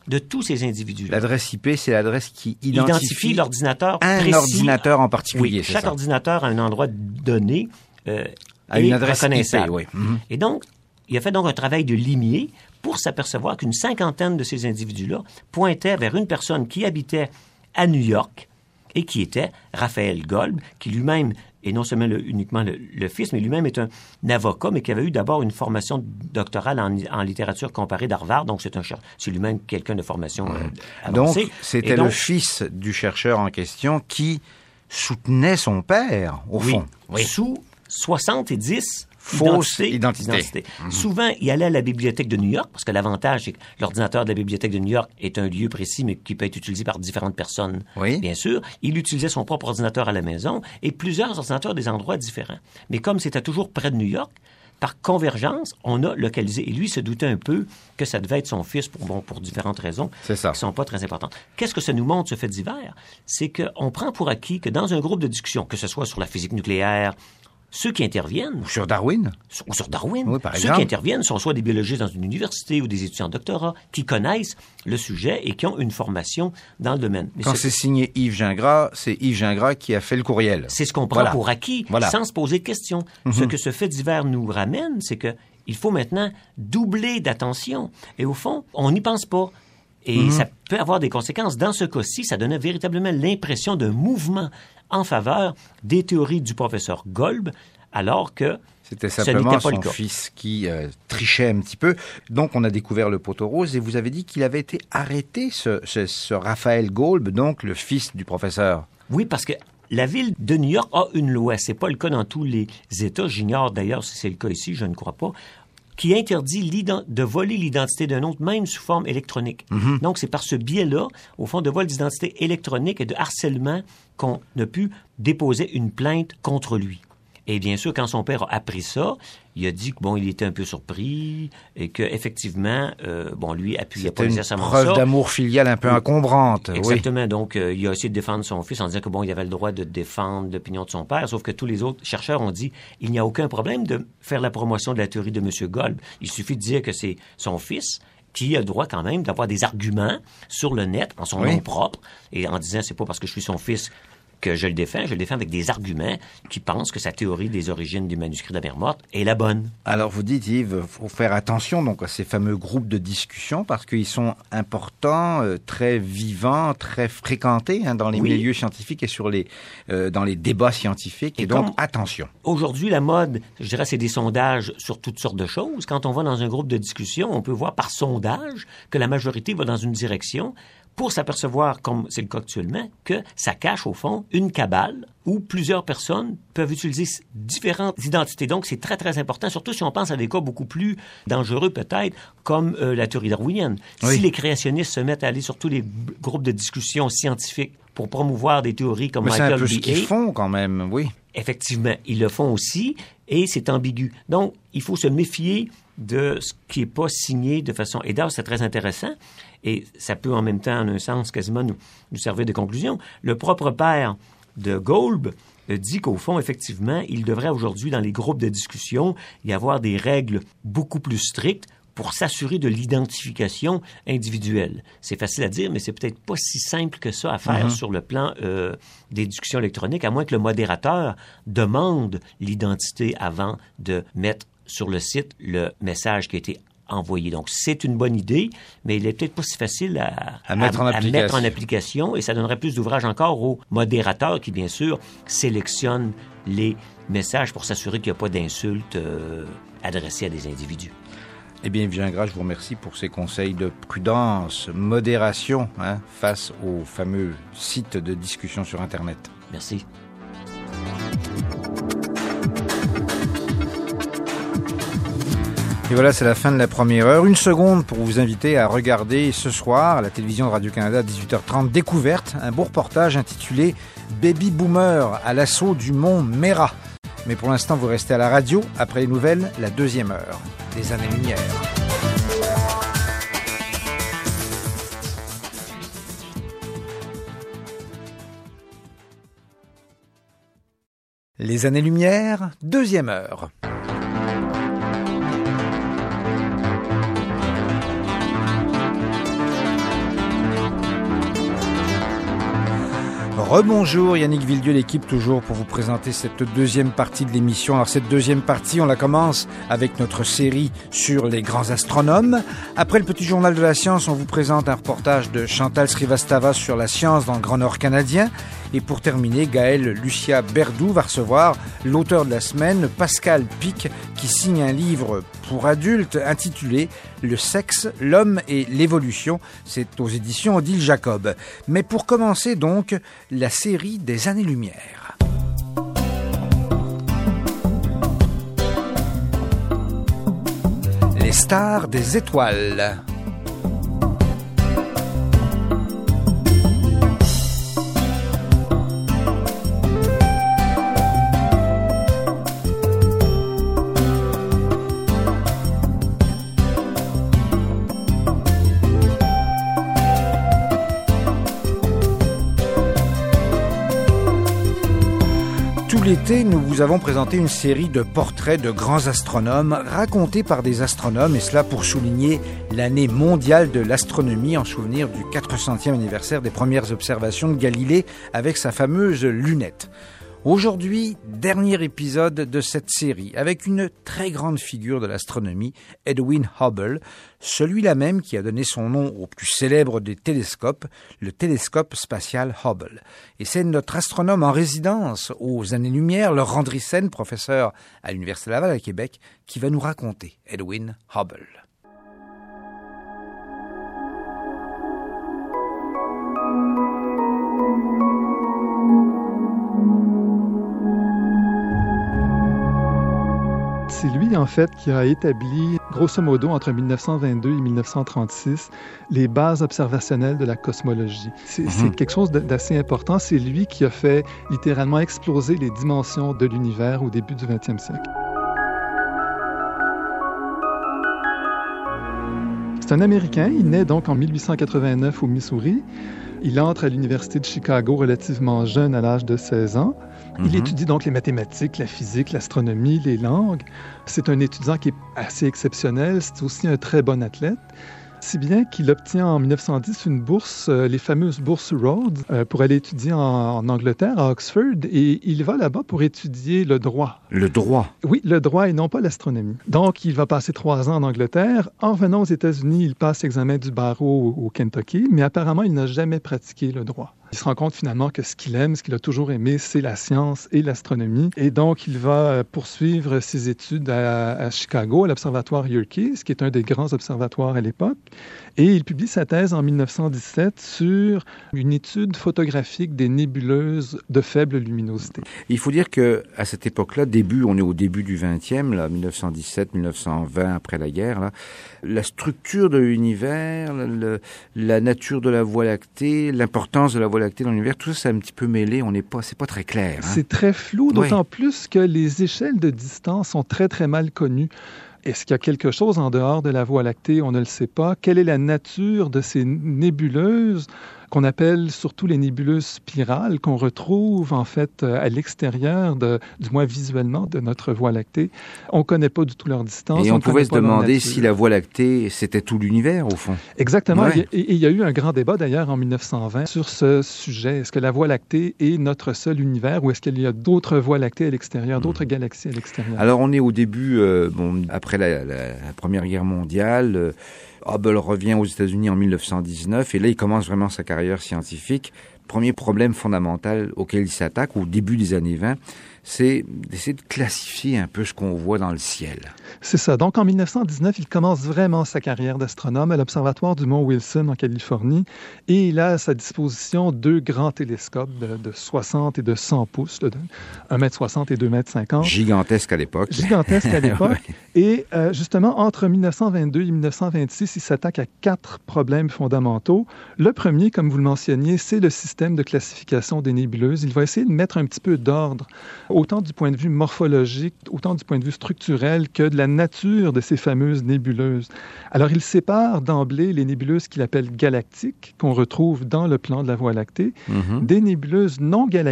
de tous ces individus. L'adresse I P, c'est l'adresse qui identifie, identifie l'ordinateur un précis. ordinateur en particulier. Oui, c'est chaque ça. ordinateur a un endroit donné euh, à et une adresse reconnaissable. I P, oui. Mm-hmm. Et donc, il a fait donc un travail de limier pour s'apercevoir qu'une cinquantaine de ces individus-là pointaient vers une personne qui habitait à New York et qui était Raphaël Golb, qui lui-même est non seulement le, uniquement le, le fils, mais lui-même est un, un avocat, mais qui avait eu d'abord une formation doctorale en, en littérature comparée d'Harvard, donc c'est un c'est lui-même quelqu'un de formation euh, avancée. Donc, c'était donc, le fils du chercheur en question qui soutenait son père, au oui, fond. Oui, sous soixante-dix Fausse identité. identité. identité. Mmh. Souvent, il allait à la bibliothèque de New York, parce que l'avantage, c'est que l'ordinateur de la bibliothèque de New York est un lieu précis, mais qui peut être utilisé par différentes personnes, oui. bien sûr. Il utilisait son propre ordinateur à la maison et plusieurs ordinateurs des endroits différents. Mais comme c'était toujours près de New York, par convergence, on a localisé. Et lui se doutait un peu que ça devait être son fils pour, bon, pour différentes raisons c'est ça. qui ne sont pas très importantes. Qu'est-ce que ça nous montre, ce fait divers? C'est qu'on prend pour acquis que dans un groupe de discussion, que ce soit sur la physique nucléaire, ceux qui interviennent... Ou sur Darwin. Ou sur Darwin. Oui, par ceux exemple. qui interviennent sont soit des biologistes dans une université ou des étudiants de doctorat qui connaissent le sujet et qui ont une formation dans le domaine. Mais Quand c'est, c'est signé Yves Gingras, c'est Yves Gingras qui a fait le courriel. C'est ce qu'on prend voilà. pour acquis, voilà. sans se poser de questions. Mm-hmm. Ce que ce fait divers nous ramène, c'est que il faut maintenant doubler d'attention. Et au fond, on n'y pense pas. Et mm-hmm. ça peut avoir des conséquences. Dans ce cas-ci, ça donnait véritablement l'impression d'un mouvement en faveur des théories du professeur Golb, alors que c'était simplement son fils qui euh, trichait un petit peu. Donc, on a découvert le poteau rose et vous avez dit qu'il avait été arrêté, ce, ce, ce Raphaël Golb, donc le fils du professeur. Oui, parce que la ville de New York a une loi. C'est pas le cas dans tous les États. J'ignore d'ailleurs si c'est le cas ici, je ne crois pas, qui interdit de voler l'identité d'un autre, même sous forme électronique. Mm-hmm. Donc, c'est par ce biais-là, au fond, de vol d'identité électronique et de harcèlement qu'on a pu déposer une plainte contre lui. Et bien sûr, quand son père a appris ça, il a dit que bon, il était un peu surpris et que effectivement, euh, bon, lui appuyait pas nécessairement ça. Une preuve d'amour filial un peu oui. encombrante. Exactement. Oui. Donc, euh, il a essayé de défendre son fils en disant que bon, il avait le droit de défendre l'opinion de son père. Sauf que tous les autres chercheurs ont dit il n'y a aucun problème de faire la promotion de la théorie de M. Golb. Il suffit de dire que c'est son fils qui a le droit quand même d'avoir des arguments sur le net en son oui. nom propre et en disant c'est pas parce que je suis son fils que je le défends, je le défends avec des arguments qui pensent que sa théorie des origines du manuscrit de la mer morte est la bonne. Alors vous dites, Yves, il faut faire attention donc à ces fameux groupes de discussion parce qu'ils sont importants, euh, très vivants, très fréquentés hein, dans les oui. milieux scientifiques et sur les, euh, dans les débats scientifiques. Et, et donc, attention. Aujourd'hui, la mode, je dirais, c'est des sondages sur toutes sortes de choses. Quand on va dans un groupe de discussion, on peut voir par sondage que la majorité va dans une direction pour s'apercevoir, comme c'est le cas actuellement, que ça cache au fond une cabale où plusieurs personnes peuvent utiliser différentes identités. Donc, c'est très, très important, surtout si on pense à des cas beaucoup plus dangereux peut-être, comme euh, la théorie darwinienne. Oui. Si les créationnistes se mettent à aller sur tous les groupes de discussion scientifiques pour promouvoir des théories comme Mais Michael c'est un peu B. ce qu'ils font quand même, oui. Effectivement, ils le font aussi et c'est ambigu. Donc, il faut se méfier de ce qui n'est pas signé de façon... Et d'ailleurs, c'est très intéressant et ça peut en même temps, en un sens, quasiment nous, nous servir de conclusion. Le propre père de Golb dit qu'au fond, effectivement, il devrait aujourd'hui, dans les groupes de discussion, y avoir des règles beaucoup plus strictes pour s'assurer de l'identification individuelle. C'est facile à dire, mais c'est peut-être pas si simple que ça à faire mm-hmm. sur le plan euh, des discussions électroniques, à moins que le modérateur demande l'identité avant de mettre sur le site le message qui a été envoyé. Donc, c'est une bonne idée, mais il n'est peut-être pas si facile à, à, mettre, à, en à mettre en application et ça donnerait plus d'ouvrage encore aux modérateurs qui, bien sûr, sélectionnent les messages pour s'assurer qu'il n'y a pas d'insultes euh, adressées à des individus. Eh bien, Yves Gingras, je vous remercie pour ces conseils de prudence, modération hein, face aux fameux sites de discussion sur Internet. Merci. Et voilà, c'est la fin de la première heure. Une seconde pour vous inviter à regarder ce soir à la télévision de Radio-Canada à dix-huit heures trente Découverte, un beau reportage intitulé « Baby Boomer à l'assaut du mont Mera ». Mais pour l'instant, vous restez à la radio. Après les nouvelles, la deuxième heure des années-lumière. Les années-lumière, deuxième heure. Rebonjour, Yannick Villedieu, l'équipe toujours pour vous présenter cette deuxième partie de l'émission. Alors cette deuxième partie, on la commence avec notre série sur les grands astronomes. Après le petit journal de la science, on vous présente un reportage de Chantal Srivastava sur la science dans le Grand Nord canadien. Et pour terminer, Gaëlle Lucia Berdou va recevoir l'auteur de la semaine, Pascal Pic, qui signe un livre pour adultes intitulé « Le sexe, l'homme et l'évolution ». C'est aux éditions Odile Jacob. Mais pour commencer donc, la série des années-lumière. Les stars des étoiles. Tout l'été, nous vous avons présenté une série de portraits de grands astronomes racontés par des astronomes, et cela pour souligner l'année mondiale de l'astronomie en souvenir du quatre centième anniversaire des premières observations de Galilée avec sa fameuse lunette. Aujourd'hui, dernier épisode de cette série, avec une très grande figure de l'astronomie, Edwin Hubble, celui-là même qui a donné son nom au plus célèbre des télescopes, le télescope spatial Hubble. Et c'est notre astronome en résidence aux années-lumière, Laurent Andriessen, professeur à l'Université Laval à Québec, qui va nous raconter Edwin Hubble. C'est lui, en fait, qui a établi, grosso modo, entre mille neuf cent vingt-deux et mille neuf cent trente-six, les bases observationnelles de la cosmologie. C'est, mm-hmm. c'est quelque chose d'assez important. C'est lui qui a fait littéralement exploser les dimensions de l'univers au début du vingtième siècle. C'est un Américain. Il naît donc en mille huit cent quatre-vingt-neuf au Missouri. Il entre à l'Université de Chicago relativement jeune, à l'âge de seize ans. Il mm-hmm. étudie donc les mathématiques, la physique, l'astronomie, les langues. C'est un étudiant qui est assez exceptionnel. C'est aussi un très bon athlète. Si bien qu'il obtient en mille neuf cent dix une bourse, euh, les fameuses bourses Rhodes, euh, pour aller étudier en, en Angleterre, à Oxford, et il va là-bas pour étudier le droit. Le droit? Oui, le droit et non pas l'astronomie. Donc, il va passer trois ans en Angleterre. En venant aux États-Unis, il passe l'examen du barreau au, au Kentucky, mais apparemment, il n'a jamais pratiqué le droit. Il se rend compte finalement que ce qu'il aime, ce qu'il a toujours aimé, c'est la science et l'astronomie. Et donc, il va poursuivre ses études à, à Chicago, à l'Observatoire Yerkes, qui est un des grands observatoires à l'époque. Et il publie sa thèse en mille neuf cent dix-sept sur une étude photographique des nébuleuses de faible luminosité. Il faut dire qu'à cette époque-là, début, on est au début du vingtième, là, mille neuf cent dix-sept mille neuf cent vingt, après la guerre, là, la structure de l'univers, le, la nature de la Voie lactée, l'importance de la Voie lactée dans l'univers, tout ça, c'est un petit peu mêlé, on n'est pas, c'est pas très clair. Hein? C'est très flou, d'autant oui. plus que les échelles de distance sont très, très mal connues. Est-ce qu'il y a quelque chose en dehors de la Voie lactée? On ne le sait pas. Quelle est la nature de ces nébuleuses qu'on appelle surtout les nébuleuses spirales, qu'on retrouve en fait à l'extérieur, de, du moins visuellement, de notre Voie lactée? On ne connaît pas du tout leur distance. Et on, on pouvait se demander si la Voie lactée, c'était tout l'univers, au fond. Exactement. Ouais. Et il y a eu un grand débat, d'ailleurs, en mille neuf cent vingt, sur ce sujet. Est-ce que la Voie lactée est notre seul univers, ou est-ce qu'il y a d'autres Voies lactées à l'extérieur, d'autres mmh. galaxies à l'extérieur? Alors, on est au début, euh, bon, après la, la, la Première Guerre mondiale, euh, Hubble revient aux États-Unis en mille neuf cent dix-neuf et là, il commence vraiment sa carrière scientifique. Premier problème fondamental auquel il s'attaque au début des années vingt, c'est d'essayer de classifier un peu ce qu'on voit dans le ciel. C'est ça. Donc, en mille neuf cent dix-neuf, il commence vraiment sa carrière d'astronome à l'Observatoire du Mont Wilson en Californie et il a à sa disposition deux grands télescopes de, de soixante et de cent pouces, de un mètre soixante et deux mètres cinquante. Gigantesque à l'époque. Gigantesque à l'époque. Ouais. Et euh, justement, entre mille neuf cent vingt-deux et mille neuf cent vingt-six, il s'attaque à quatre problèmes fondamentaux. Le premier, comme vous le mentionniez, c'est le système de classification des nébuleuses. Il va essayer de mettre un petit peu d'ordre, autant du point de vue morphologique, autant du point de vue structurel que de la nature de ces fameuses nébuleuses. Alors, il sépare d'emblée les nébuleuses qu'il appelle galactiques, qu'on retrouve dans le plan de la Voie lactée, mm-hmm. des nébuleuses non galactiques,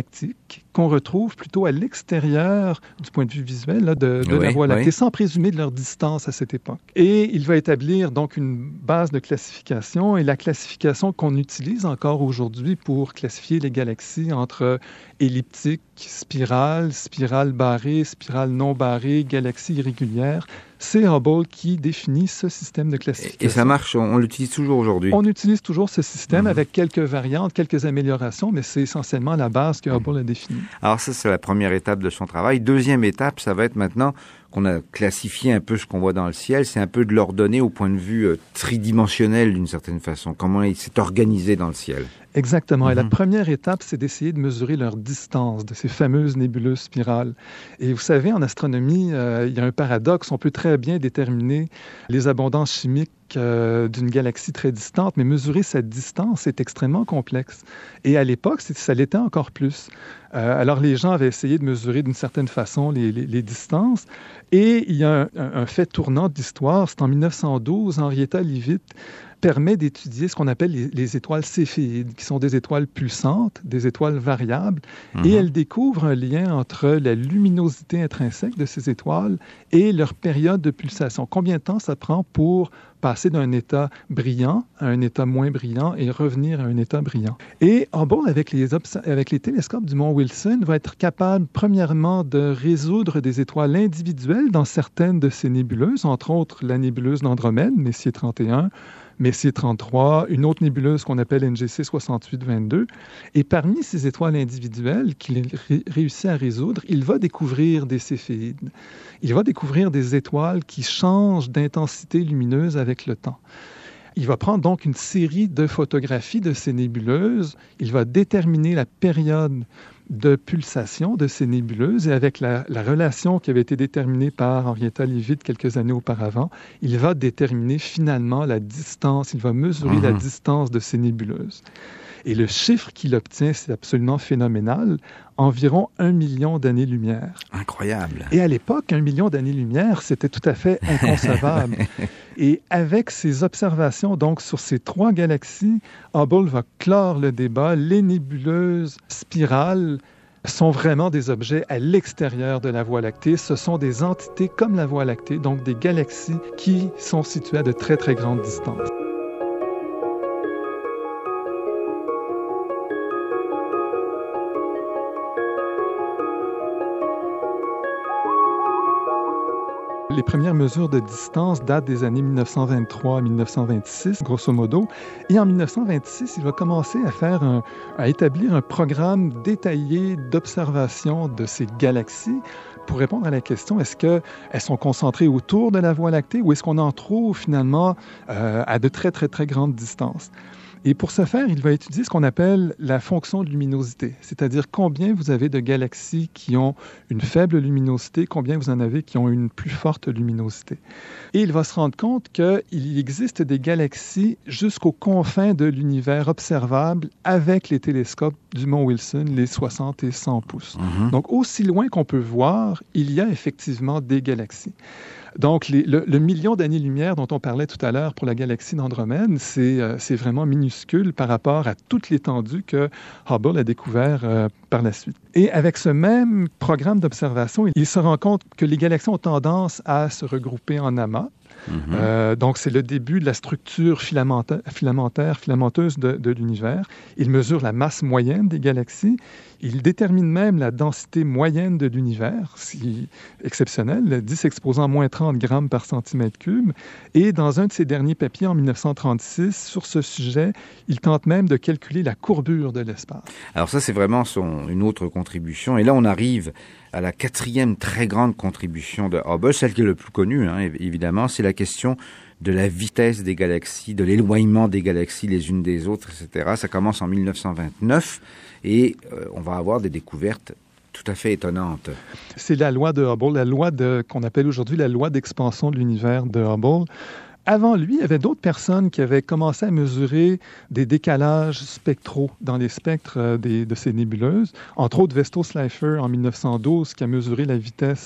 pics qu'on retrouve plutôt à l'extérieur, du point de vue visuel, là, de, de oui, la Voie lactée, oui. sans présumer de leur distance à cette époque. Et il va établir donc une base de classification, et la classification qu'on utilise encore aujourd'hui pour classifier les galaxies entre elliptiques, spirales, spirales barrées, spirales non barrées, galaxies irrégulières, c'est Hubble qui définit ce système de classification. Et ça marche, on, on l'utilise toujours aujourd'hui? On utilise toujours ce système Mm-hmm. avec quelques variantes, quelques améliorations, mais c'est essentiellement la base que Hubble a définie. Alors ça, c'est la première étape de son travail. Deuxième étape, ça va être maintenant qu'on a classifié un peu ce qu'on voit dans le ciel, c'est un peu de l'ordonner au point de vue euh, tridimensionnel d'une certaine façon, comment il s'est organisé dans le ciel. Exactement. Mm-hmm. Et la Mhm. première étape, c'est d'essayer de mesurer leur distance de ces fameuses nébuleuses spirales. Et vous savez, en astronomie, euh, il y a un paradoxe. On peut très bien déterminer les abondances chimiques euh, d'une galaxie très distante, mais mesurer sa distance est extrêmement complexe. Et à l'époque, ça l'était encore plus. Euh, alors, les gens avaient essayé de mesurer d'une certaine façon les, les, les distances. Et il y a un, un, un fait tournant d'histoire. C'est en mille neuf cent douze, Henrietta Leavitt permet d'étudier ce qu'on appelle les, les étoiles céphéides, qui sont des étoiles pulsantes, des étoiles variables, mm-hmm. et elle découvre un lien entre la luminosité intrinsèque de ces étoiles et leur période de pulsation. Combien de temps ça prend pour passer d'un état brillant à un état moins brillant et revenir à un état brillant. Et Hubble, avec les, avec les télescopes du mont Wilson, va être capable, premièrement, de résoudre des étoiles individuelles dans certaines de ces nébuleuses, entre autres la nébuleuse d'Andromède, Messier trente et un, Messier trente-trois, une autre nébuleuse qu'on appelle N G C soixante-huit vingt-deux. Et parmi ces étoiles individuelles qu'il ré- réussit à résoudre, il va découvrir des céphéides. Il va découvrir des étoiles qui changent d'intensité lumineuse avec le temps. Il va prendre donc une série de photographies de ces nébuleuses. Il va déterminer la période de pulsation de ces nébuleuses et avec la, la relation qui avait été déterminée par Henrietta Leavitt quelques années auparavant, il va déterminer finalement la distance, il va mesurer mmh. la distance de ces nébuleuses. Et le chiffre qu'il obtient, c'est absolument phénoménal, environ un million d'années-lumière. Incroyable. Et à l'époque, un million d'années-lumière, c'était tout à fait inconcevable. Et avec ces observations, donc, sur ces trois galaxies, Hubble va clore le débat. Les nébuleuses spirales sont vraiment des objets à l'extérieur de la Voie lactée. Ce sont des entités comme la Voie lactée, donc des galaxies qui sont situées à de très, très grandes distances. Les premières mesures de distance datent des années mille neuf cent vingt-trois à mille neuf cent vingt-six, grosso modo. Et en mille neuf cent vingt-six, il va commencer à faire un, à établir un programme détaillé d'observation de ces galaxies pour répondre à la question, est-ce qu'elles sont concentrées autour de la Voie lactée ou est-ce qu'on en trouve finalement euh, à de très, très, très grandes distances? Et pour ce faire, il va étudier ce qu'on appelle la fonction de luminosité, c'est-à-dire combien vous avez de galaxies qui ont une faible luminosité, combien vous en avez qui ont une plus forte luminosité. Et il va se rendre compte qu'il existe des galaxies jusqu'aux confins de l'univers observable avec les télescopes du mont Wilson, les soixante et cent pouces. Mm-hmm. Donc, aussi loin qu'on peut voir, il y a effectivement des galaxies. Donc, les, le, le million d'années-lumière dont on parlait tout à l'heure pour la galaxie d'Andromède, c'est, euh, c'est vraiment minuscule par rapport à toute l'étendue que Hubble a découvert euh, par la suite. Et avec ce même programme d'observation, il se rend compte que les galaxies ont tendance à se regrouper en amas. Mm-hmm. Euh, donc, c'est le début de la structure filamentaire, filamentaire filamenteuse de, de l'univers. Il mesure la masse moyenne des galaxies. Il détermine même la densité moyenne de l'univers, si exceptionnel, dix exposant moins trente grammes par centimètre cube. Et dans un de ses derniers papiers en mille neuf cent trente-six, sur ce sujet, il tente même de calculer la courbure de l'espace. Alors ça, c'est vraiment son, une autre contribution. Et là, on arrive à la quatrième très grande contribution de Hubble, celle qui est le plus connue, hein, évidemment, c'est la question de la vitesse des galaxies, de l'éloignement des galaxies les unes des autres, et cetera. Ça commence en mille neuf cent vingt-neuf et euh, on va avoir des découvertes tout à fait étonnantes. C'est la loi de Hubble, la loi de, qu'on appelle aujourd'hui la loi d'expansion de l'univers de Hubble. Avant lui, il y avait d'autres personnes qui avaient commencé à mesurer des décalages spectraux dans les spectres des, de ces nébuleuses. Entre autres, Vesto Slipher, en mille neuf cent douze, qui a mesuré la vitesse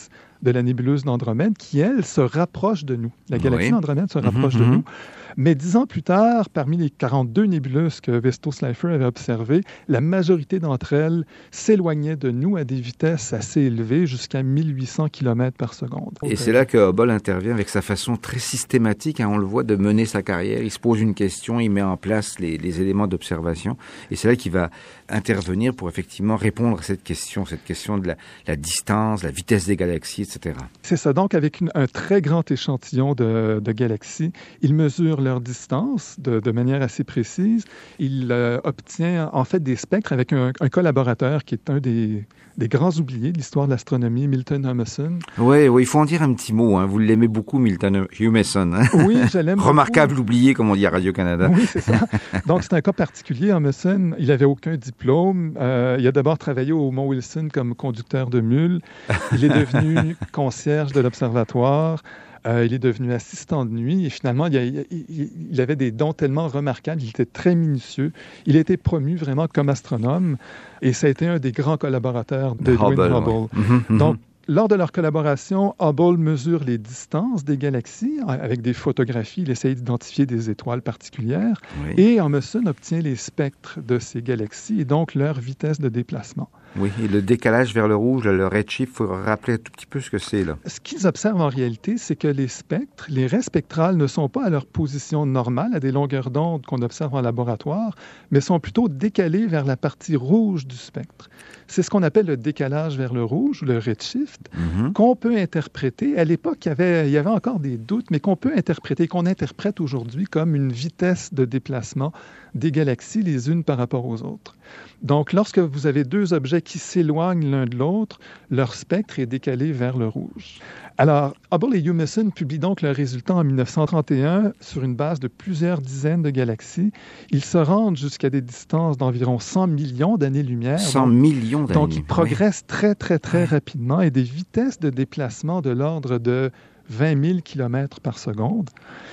de la nébuleuse d'Andromède, qui, elle, se rapproche de nous. La galaxie oui. d'Andromède se rapproche mm-hmm, de mm-hmm. nous. Mais dix ans plus tard, parmi les quarante-deux nébuleuses que Vesto-Slipher avait observées, la majorité d'entre elles s'éloignaient de nous à des vitesses assez élevées, jusqu'à mille huit cents kilomètres par seconde. Et c'est là que Hubble intervient avec sa façon très systématique, hein, on le voit, de mener sa carrière. Il se pose une question, il met en place les, les éléments d'observation, et c'est là qu'il va intervenir pour effectivement répondre à cette question, cette question de la, la distance, la vitesse des galaxies, et cetera. C'est ça. Donc, avec une, un très grand échantillon de, de galaxies, il mesure leur distance de, de manière assez précise. Il euh, obtient en fait des spectres avec un, un collaborateur qui est un des, des grands oubliés de l'histoire de l'astronomie, Milton Humason. Oui, oui, il faut en dire un petit mot. Hein. Vous l'aimez beaucoup, Milton Humason. Hein? Oui, je l'aime Remarquable beaucoup. Oublié, comme on dit à Radio-Canada. Oui, c'est ça. Donc, c'est un cas particulier. Humason, il n'avait aucun diplôme. Euh, il a d'abord travaillé au Mont Wilson comme conducteur de mule. Il est devenu concierge de l'observatoire. Euh, il est devenu assistant de nuit et finalement, il, a, il, il avait des dons tellement remarquables. Il était très minutieux. Il a été promu vraiment comme astronome et ça a été un des grands collaborateurs de Edwin Hubble. Hubble. Ouais. Mm-hmm, Donc, lors de leur collaboration, Hubble mesure les distances des galaxies. Avec des photographies, il essaye d'identifier des étoiles particulières. Oui. Et Humason obtient les spectres de ces galaxies et donc leur vitesse de déplacement. Oui, et le décalage vers le rouge, le redshift, il faut rappeler un tout petit peu ce que c'est, là. Ce qu'ils observent en réalité, c'est que les spectres, les raies spectrales ne sont pas à leur position normale, à des longueurs d'onde qu'on observe en laboratoire, mais sont plutôt décalées vers la partie rouge du spectre. C'est ce qu'on appelle le décalage vers le rouge, ou le redshift, mm-hmm. qu'on peut interpréter. À l'époque, il y avait, il y avait encore des doutes, mais qu'on peut interpréter, qu'on interprète aujourd'hui comme une vitesse de déplacement des galaxies les unes par rapport aux autres. Donc, lorsque vous avez deux objets qui s'éloignent l'un de l'autre, leur spectre est décalé vers le rouge. Alors, Hubble et Humason publient donc leurs résultats en mille neuf cent trente et un sur une base de plusieurs dizaines de galaxies. Ils se rendent jusqu'à des distances d'environ cent millions d'années-lumière. cent donc, millions d'années. Donc, ils progressent oui. très, très, très oui. rapidement et des vitesses de déplacement de l'ordre de vingt mille kilomètres par seconde.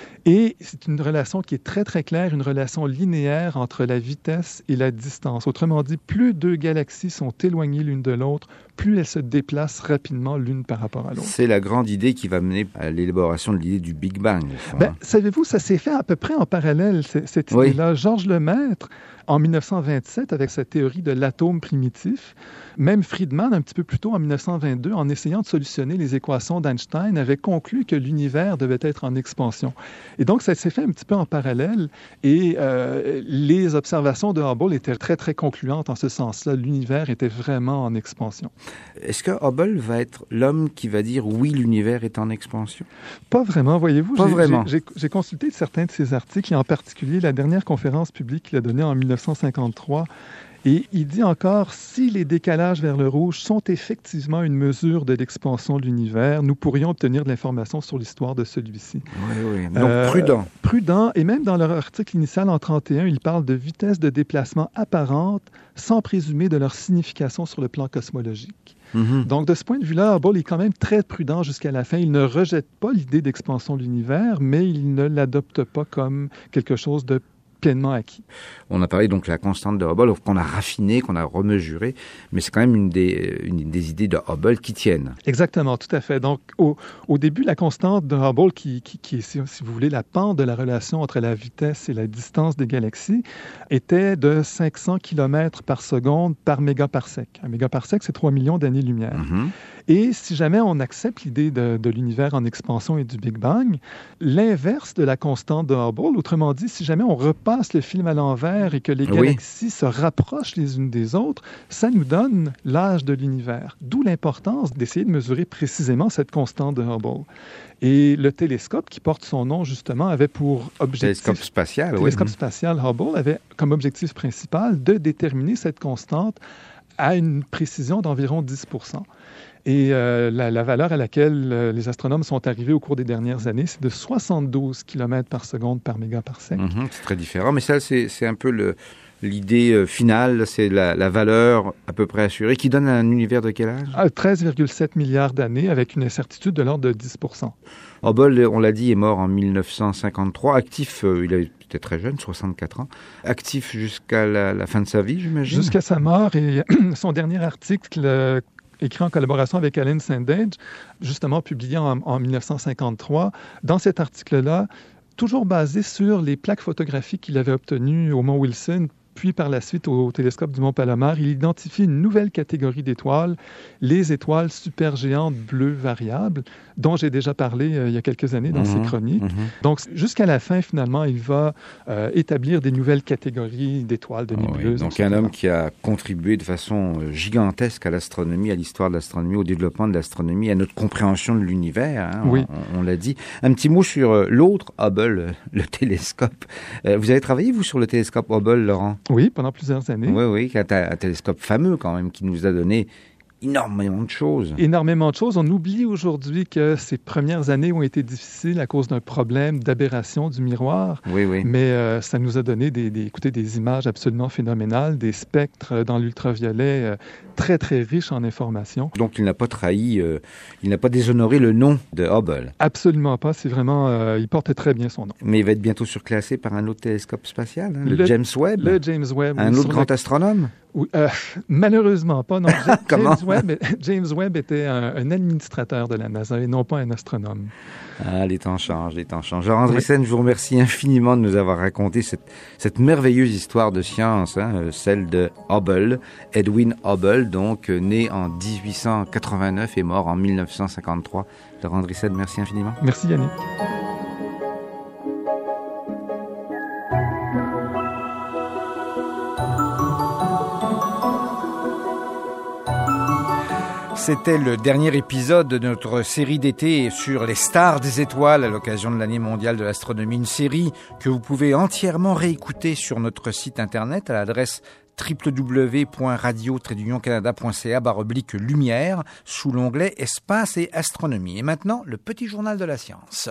Et c'est une relation qui est très, très claire, une relation linéaire entre la vitesse et la distance. Autrement dit, plus deux galaxies sont éloignées l'une de l'autre, plus elles se déplacent rapidement l'une par rapport à l'autre. C'est la grande idée qui va mener à l'élaboration de l'idée du Big Bang. Ben, savez-vous, ça s'est fait à peu près en parallèle, cette idée-là. Oui. Georges Lemaître, en mille neuf cent vingt-sept, avec sa théorie de l'atome primitif, même Friedman, un petit peu plus tôt, en mille neuf cent vingt-deux, en essayant de solutionner les équations d'Einstein, avait conclu que l'univers devait être en expansion. Et donc, ça s'est fait un petit peu en parallèle. Et euh, les observations de Hubble étaient très, très concluantes en ce sens-là. L'univers était vraiment en expansion. Est-ce que Hubble va être l'homme qui va dire « oui, l'univers est en expansion » ? Pas vraiment, voyez-vous. Pas j'ai, vraiment. J'ai, j'ai consulté certains de ses articles, et en particulier la dernière conférence publique qu'il a donnée en mille neuf cent cinquante-trois. Et il dit encore, si les décalages vers le rouge sont effectivement une mesure de l'expansion de l'univers, nous pourrions obtenir de l'information sur l'histoire de celui-ci. Oui, oui. Donc, euh, prudent. Prudent. Et même dans leur article initial en trente et un, ils parlent de vitesse de déplacement apparente sans présumer de leur signification sur le plan cosmologique. Mm-hmm. Donc, de ce point de vue-là, Hubble est quand même très prudent jusqu'à la fin. Il ne rejette pas l'idée d'expansion de l'univers, mais il ne l'adopte pas comme quelque chose de pleinement acquis. On a parlé donc de la constante de Hubble, qu'on a raffinée, qu'on a remesurée, mais c'est quand même une des, une des idées de Hubble qui tiennent. Exactement, tout à fait. Donc, au, au début, la constante de Hubble, qui, qui, qui est, si, si vous voulez, la pente de la relation entre la vitesse et la distance des galaxies, était de cinq cents kilomètres par seconde par mégaparsec. Un mégaparsec, c'est trois millions d'années-lumière. Mm-hmm. Et si jamais on accepte l'idée de, de l'univers en expansion et du Big Bang, l'inverse de la constante de Hubble, autrement dit, si jamais on repasse le film à l'envers et que les galaxies oui. se rapprochent les unes des autres, ça nous donne l'âge de l'univers. D'où l'importance d'essayer de mesurer précisément cette constante de Hubble. Et le télescope qui porte son nom, justement, avait pour objectif... Télescope spatial, oui. Télescope mmh. spatial Hubble avait comme objectif principal de déterminer cette constante à une précision d'environ dix pour cent. Et euh, la, la valeur à laquelle euh, les astronomes sont arrivés au cours des dernières années, c'est de soixante-douze kilomètres par seconde par mégaparsec. Mmh, c'est très différent, mais ça, c'est, c'est un peu le, l'idée euh, finale, c'est la, la valeur à peu près assurée, qui donne un univers de quel âge ? Ah, treize virgule sept milliards d'années, avec une incertitude de l'ordre de dix pour cent. Hubble, on l'a dit, est mort en mille neuf cent cinquante-trois, actif, euh, il était très jeune, soixante-quatre ans, actif jusqu'à la, la fin de sa vie, j'imagine ? Jusqu'à sa mort, et son dernier article... Euh, écrit en collaboration avec Alan Sandage, justement publié en, en mille neuf cent cinquante-trois. Dans cet article-là, toujours basé sur les plaques photographiques qu'il avait obtenues au Mont Wilson, puis par la suite au télescope du Mont Palomar, il identifie une nouvelle catégorie d'étoiles, les étoiles supergéantes bleues variables, dont j'ai déjà parlé euh, il y a quelques années dans mmh, ses chroniques. Mmh. Donc, jusqu'à la fin, finalement, il va euh, établir des nouvelles catégories d'étoiles, de nébuleuses. Oui, donc, un homme qui a contribué de façon gigantesque à l'astronomie, à l'histoire de l'astronomie, au développement de l'astronomie, à notre compréhension de l'univers, hein, oui. on, on l'a dit. Un petit mot sur euh, l'autre Hubble, le télescope. Euh, vous avez travaillé, vous, sur le télescope Hubble, Laurent? Oui, pendant plusieurs années. Oui, oui, un, un télescope fameux quand même qui nous a donné énormément de choses. Énormément de choses. On oublie aujourd'hui que ces premières années ont été difficiles à cause d'un problème d'aberration du miroir. Oui, oui. Mais euh, ça nous a donné des, des, écoutez, des images absolument phénoménales, des spectres dans l'ultraviolet euh, très, très riches en informations. Donc, il n'a pas trahi, euh, il n'a pas déshonoré le nom de Hubble. Absolument pas. C'est vraiment, euh, il portait très bien son nom. Mais il va être bientôt surclassé par un autre télescope spatial, hein, le, le James Webb. Le James Webb. Un oui, autre grand le... astronome. Oui, euh, malheureusement pas. Non, Comment? James Webb, James Webb était un, un administrateur de la NASA et non pas un astronome. Ah, les temps changent, les temps changent. Jean Andriessen, oui. Je vous remercie infiniment de nous avoir raconté cette, cette merveilleuse histoire de science, hein, celle de Hubble, Edwin Hubble, donc né en dix-huit cent quatre-vingt-neuf et mort en mille neuf cent cinquante-trois. Jean Andriessen, merci infiniment. Merci Yannick. C'était le dernier épisode de notre série d'été sur les stars des étoiles à l'occasion de l'année mondiale de l'astronomie. Une série que vous pouvez entièrement réécouter sur notre site internet à l'adresse w w w point radio tiret union canada point c a barre oblique lumière sous l'onglet Espace et Astronomie. Et maintenant, le petit journal de la science.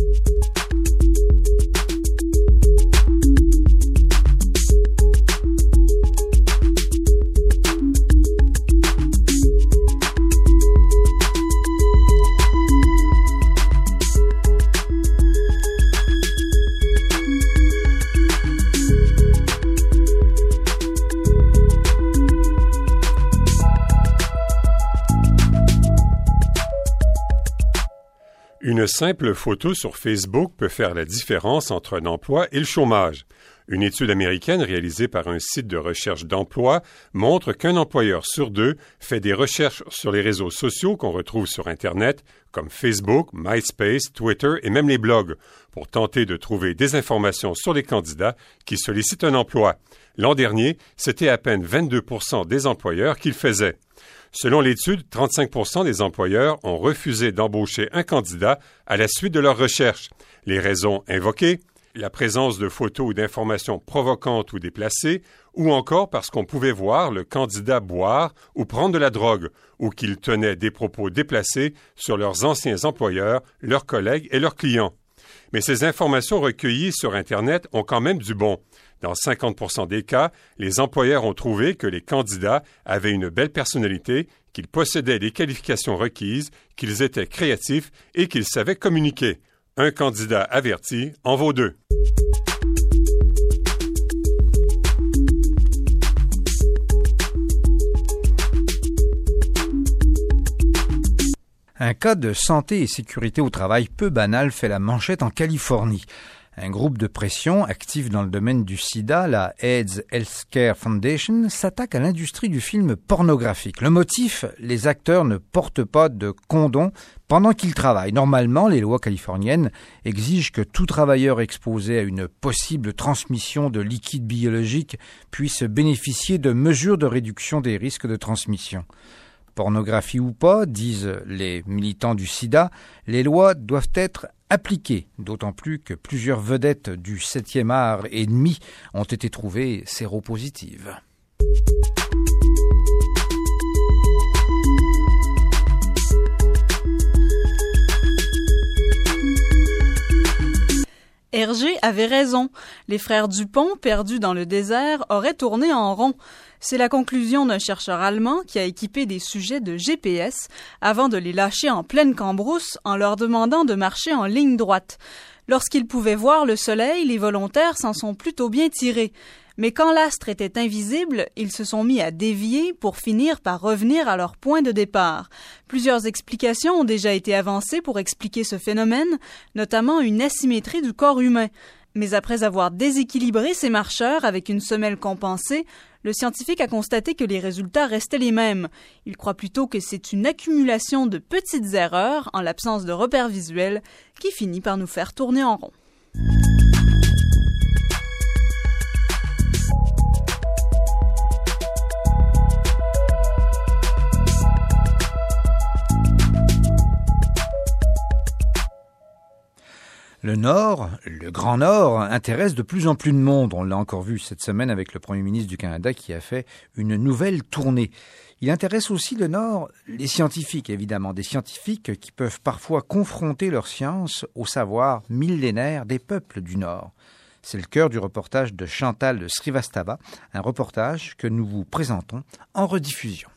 Une simple photo sur Facebook peut faire la différence entre un emploi et le chômage. Une étude américaine réalisée par un site de recherche d'emploi montre qu'un employeur sur deux fait des recherches sur les réseaux sociaux qu'on retrouve sur Internet, comme Facebook, MySpace, Twitter et même les blogs, pour tenter de trouver des informations sur les candidats qui sollicitent un emploi. L'an dernier, c'était à peine vingt-deux pour cent des employeurs qui le faisaient. Selon l'étude, trente-cinq pour cent des employeurs ont refusé d'embaucher un candidat à la suite de leurs recherches. Les raisons invoquées, la présence de photos ou d'informations provocantes ou déplacées, ou encore parce qu'on pouvait voir le candidat boire ou prendre de la drogue, ou qu'il tenait des propos déplacés sur leurs anciens employeurs, leurs collègues et leurs clients. Mais ces informations recueillies sur Internet ont quand même du bon. Dans cinquante pour cent des cas, les employeurs ont trouvé que les candidats avaient une belle personnalité, qu'ils possédaient les qualifications requises, qu'ils étaient créatifs et qu'ils savaient communiquer. Un candidat averti en vaut deux. Un cas de santé et sécurité au travail peu banal fait la manchette en Californie. Un groupe de pression actif dans le domaine du sida, la AIDS Healthcare Foundation, s'attaque à l'industrie du film pornographique. Le motif, les acteurs ne portent pas de condom pendant qu'ils travaillent. Normalement, les lois californiennes exigent que tout travailleur exposé à une possible transmission de liquide biologique puisse bénéficier de mesures de réduction des risques de transmission. Pornographie ou pas, disent les militants du sida, les lois doivent être appliquées, d'autant plus que plusieurs vedettes du septième art et demi ont été trouvées séropositives. Hergé avait raison. Les frères Dupont, perdus dans le désert, auraient tourné en rond. C'est la conclusion d'un chercheur allemand qui a équipé des sujets de G P S avant de les lâcher en pleine cambrousse en leur demandant de marcher en ligne droite. Lorsqu'ils pouvaient voir le soleil, les volontaires s'en sont plutôt bien tirés. Mais quand l'astre était invisible, ils se sont mis à dévier pour finir par revenir à leur point de départ. Plusieurs explications ont déjà été avancées pour expliquer ce phénomène, notamment une asymétrie du corps humain. Mais après avoir déséquilibré ces marcheurs avec une semelle compensée, le scientifique a constaté que les résultats restaient les mêmes. Il croit plutôt que c'est une accumulation de petites erreurs, en l'absence de repères visuels, qui finit par nous faire tourner en rond. Le Nord, le Grand Nord, intéresse de plus en plus de monde. On l'a encore vu cette semaine avec le Premier ministre du Canada qui a fait une nouvelle tournée. Il intéresse aussi le Nord, les scientifiques évidemment, des scientifiques qui peuvent parfois confronter leur science au savoir millénaire des peuples du Nord. C'est le cœur du reportage de Chantal Srivastava, un reportage que nous vous présentons en rediffusion.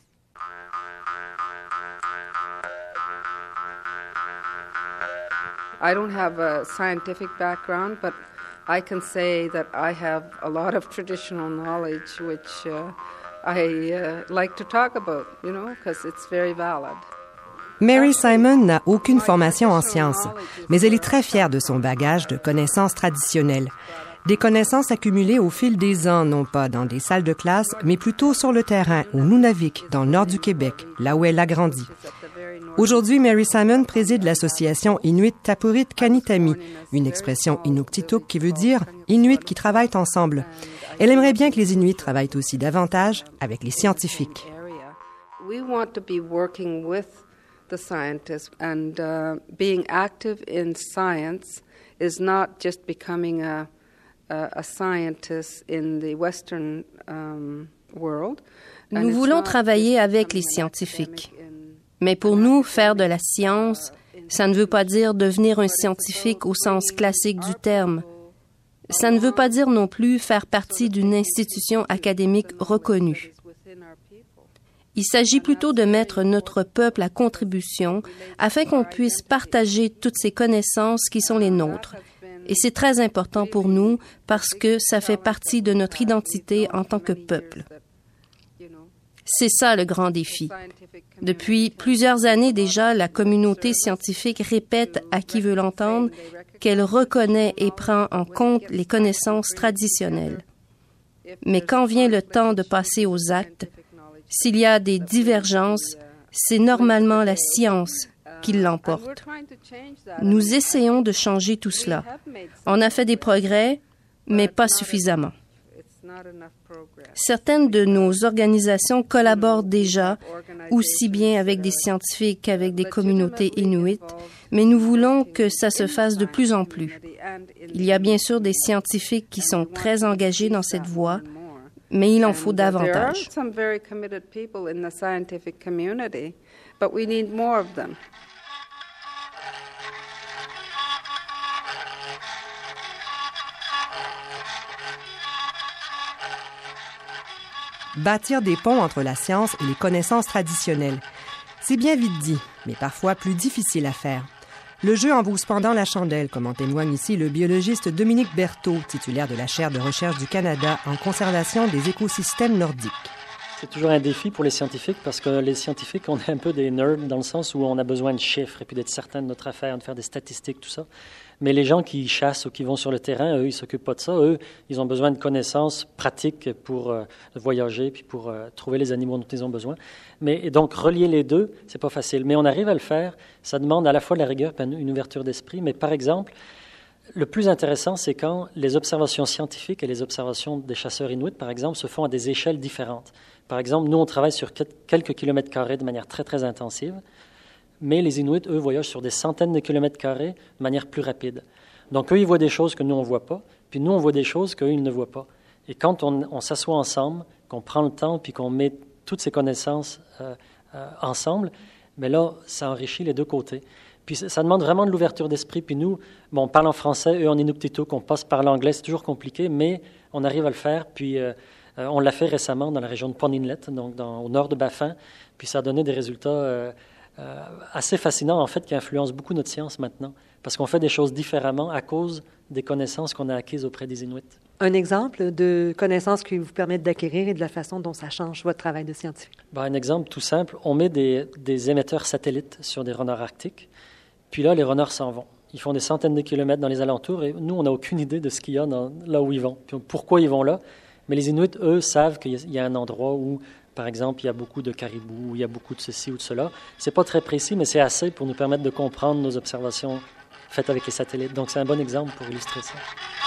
I don't have a scientific background, but I can say that I have a lot of traditional knowledge which uh, I uh, like to talk about, you know, because it's very valid. Mary Simon n'a aucune formation en sciences, mais elle est très fière de son bagage de connaissances traditionnelles. Des connaissances accumulées au fil des ans, non pas dans des salles de classe, mais plutôt sur le terrain, au Nunavik, dans le nord du Québec, là où elle a grandi. Aujourd'hui, Mary Simon préside l'association Inuit Tapurit Kanitami, une expression inuktitut qui veut dire « Inuits qui travaillent ensemble ». Elle aimerait bien que les Inuits travaillent aussi davantage avec les scientifiques. We want to be working with the scientists and uh, being active in science is not just becoming a, a, a scientist in the Western um, world. Nous voulons travailler avec les scientifiques. Mais pour nous, faire de la science, ça ne veut pas dire devenir un scientifique au sens classique du terme. Ça ne veut pas dire non plus faire partie d'une institution académique reconnue. Il s'agit plutôt de mettre notre peuple à contribution afin qu'on puisse partager toutes ces connaissances qui sont les nôtres. Et c'est très important pour nous parce que ça fait partie de notre identité en tant que peuple. C'est ça le grand défi. Depuis plusieurs années déjà, la communauté scientifique répète à qui veut l'entendre qu'elle reconnaît et prend en compte les connaissances traditionnelles. Mais quand vient le temps de passer aux actes, s'il y a des divergences, c'est normalement la science qui l'emporte. Nous essayons de changer tout cela. On a fait des progrès, mais pas suffisamment. Certaines de nos organisations collaborent déjà, aussi bien avec des scientifiques qu'avec des communautés inuites, mais nous voulons que ça se fasse de plus en plus. Il y a bien sûr des scientifiques qui sont très engagés dans cette voie, mais il en faut davantage. Bâtir des ponts entre la science et les connaissances traditionnelles. C'est bien vite dit, mais parfois plus difficile à faire. Le jeu en vaut cependant la chandelle, comme en témoigne ici le biologiste Dominique Berthaud, titulaire de la chaire de recherche du Canada en conservation des écosystèmes nordiques. C'est toujours un défi pour les scientifiques parce que les scientifiques, on est un peu des nerds dans le sens où on a besoin de chiffres et puis d'être certain de notre affaire, de faire des statistiques, tout ça. Mais les gens qui chassent ou qui vont sur le terrain, eux, ils s'occupent pas de ça. Eux, ils ont besoin de connaissances pratiques pour euh, voyager puis pour euh, trouver les animaux dont ils ont besoin. Mais et donc, relier les deux, c'est pas facile. Mais on arrive à le faire. Ça demande à la fois de la rigueur et une ouverture d'esprit. Mais par exemple, le plus intéressant, c'est quand les observations scientifiques et les observations des chasseurs inuits, par exemple, se font à des échelles différentes. Par exemple, nous, on travaille sur quelques kilomètres carrés de manière très, très intensive. Mais les Inuits, eux, voyagent sur des centaines de kilomètres carrés de manière plus rapide. Donc, eux, ils voient des choses que nous, on ne voit pas, puis nous, on voit des choses qu'eux, ils ne voient pas. Et quand on, on s'assoit ensemble, qu'on prend le temps, puis qu'on met toutes ces connaissances euh, euh, ensemble, bien là, ça enrichit les deux côtés. Puis ça, ça demande vraiment de l'ouverture d'esprit. Puis nous, bon, on parle en français, eux en inuktitut, on passe par l'anglais, c'est toujours compliqué, mais on arrive à le faire. Puis euh, euh, on l'a fait récemment dans la région de Pond Inlet, donc dans, au nord de Baffin, puis ça a donné des résultats... Euh, Euh, assez fascinant, en fait, qui influence beaucoup notre science maintenant, parce qu'on fait des choses différemment à cause des connaissances qu'on a acquises auprès des Inuits. Un exemple de connaissances qui vous permettent d'acquérir et de la façon dont ça change votre travail de scientifique? Ben, un exemple tout simple, on met des, des émetteurs satellites sur des renards arctiques, puis là, les renards s'en vont. Ils font des centaines de kilomètres dans les alentours et nous, on n'a aucune idée de ce qu'il y a dans, là où ils vont. Puis pourquoi ils vont là? Mais les Inuits, eux, savent qu'il y a un endroit où, par exemple, il y a beaucoup de caribous, il y a beaucoup de ceci ou de cela. C'est pas très précis, mais c'est assez pour nous permettre de comprendre nos observations faites avec les satellites. Donc, c'est un bon exemple pour illustrer ça.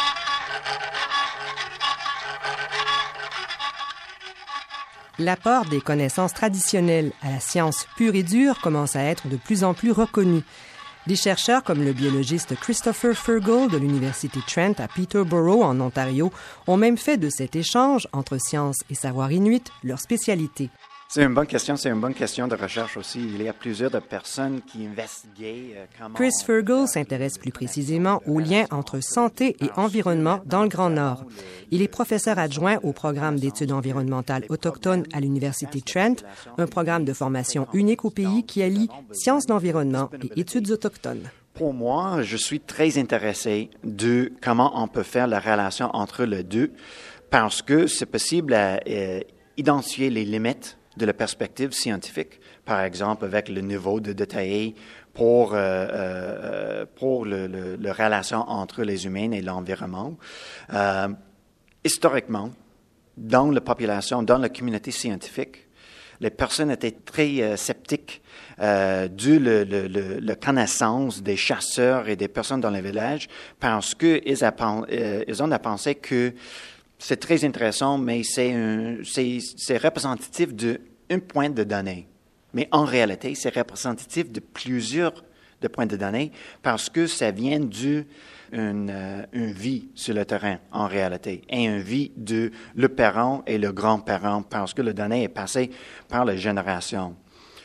L'apport des connaissances traditionnelles à la science pure et dure commence à être de plus en plus reconnu. Des chercheurs comme le biologiste Christopher Fergal de l'Université Trent à Peterborough, en Ontario, ont même fait de cet échange entre science et savoir inuit leur spécialité. C'est une bonne question, c'est une bonne question de recherche aussi. Il y a plusieurs de personnes qui investiguent euh, comment... Chris Fergal s'intéresse plus précisément aux liens entre santé et environnement dans le Grand Nord. Il est professeur adjoint au programme d'études environnementales autochtones à l'Université Trent, un programme de formation unique au pays qui allie sciences d'environnement et études autochtones. Pour moi, je suis très intéressé de comment on peut faire la relation entre les deux, parce que c'est possible à euh, identifier les limites de la perspective scientifique, par exemple avec le niveau de détail pour, euh, euh, pour le, le, la relation entre les humains et l'environnement. Euh, historiquement, dans la population, dans la communauté scientifique, les personnes étaient très euh, sceptiques euh, de le, le, le, la connaissance des chasseurs et des personnes dans les villages parce qu'ils euh, ils ont à penser que c'est très intéressant, mais c'est, un, c'est, c'est représentatif d'un point de données. Mais en réalité, c'est représentatif de plusieurs de points de données parce que ça vient d'une euh, une vie sur le terrain, en réalité, et une vie de le parent et le grand-parent parce que le donné est passé par les générations.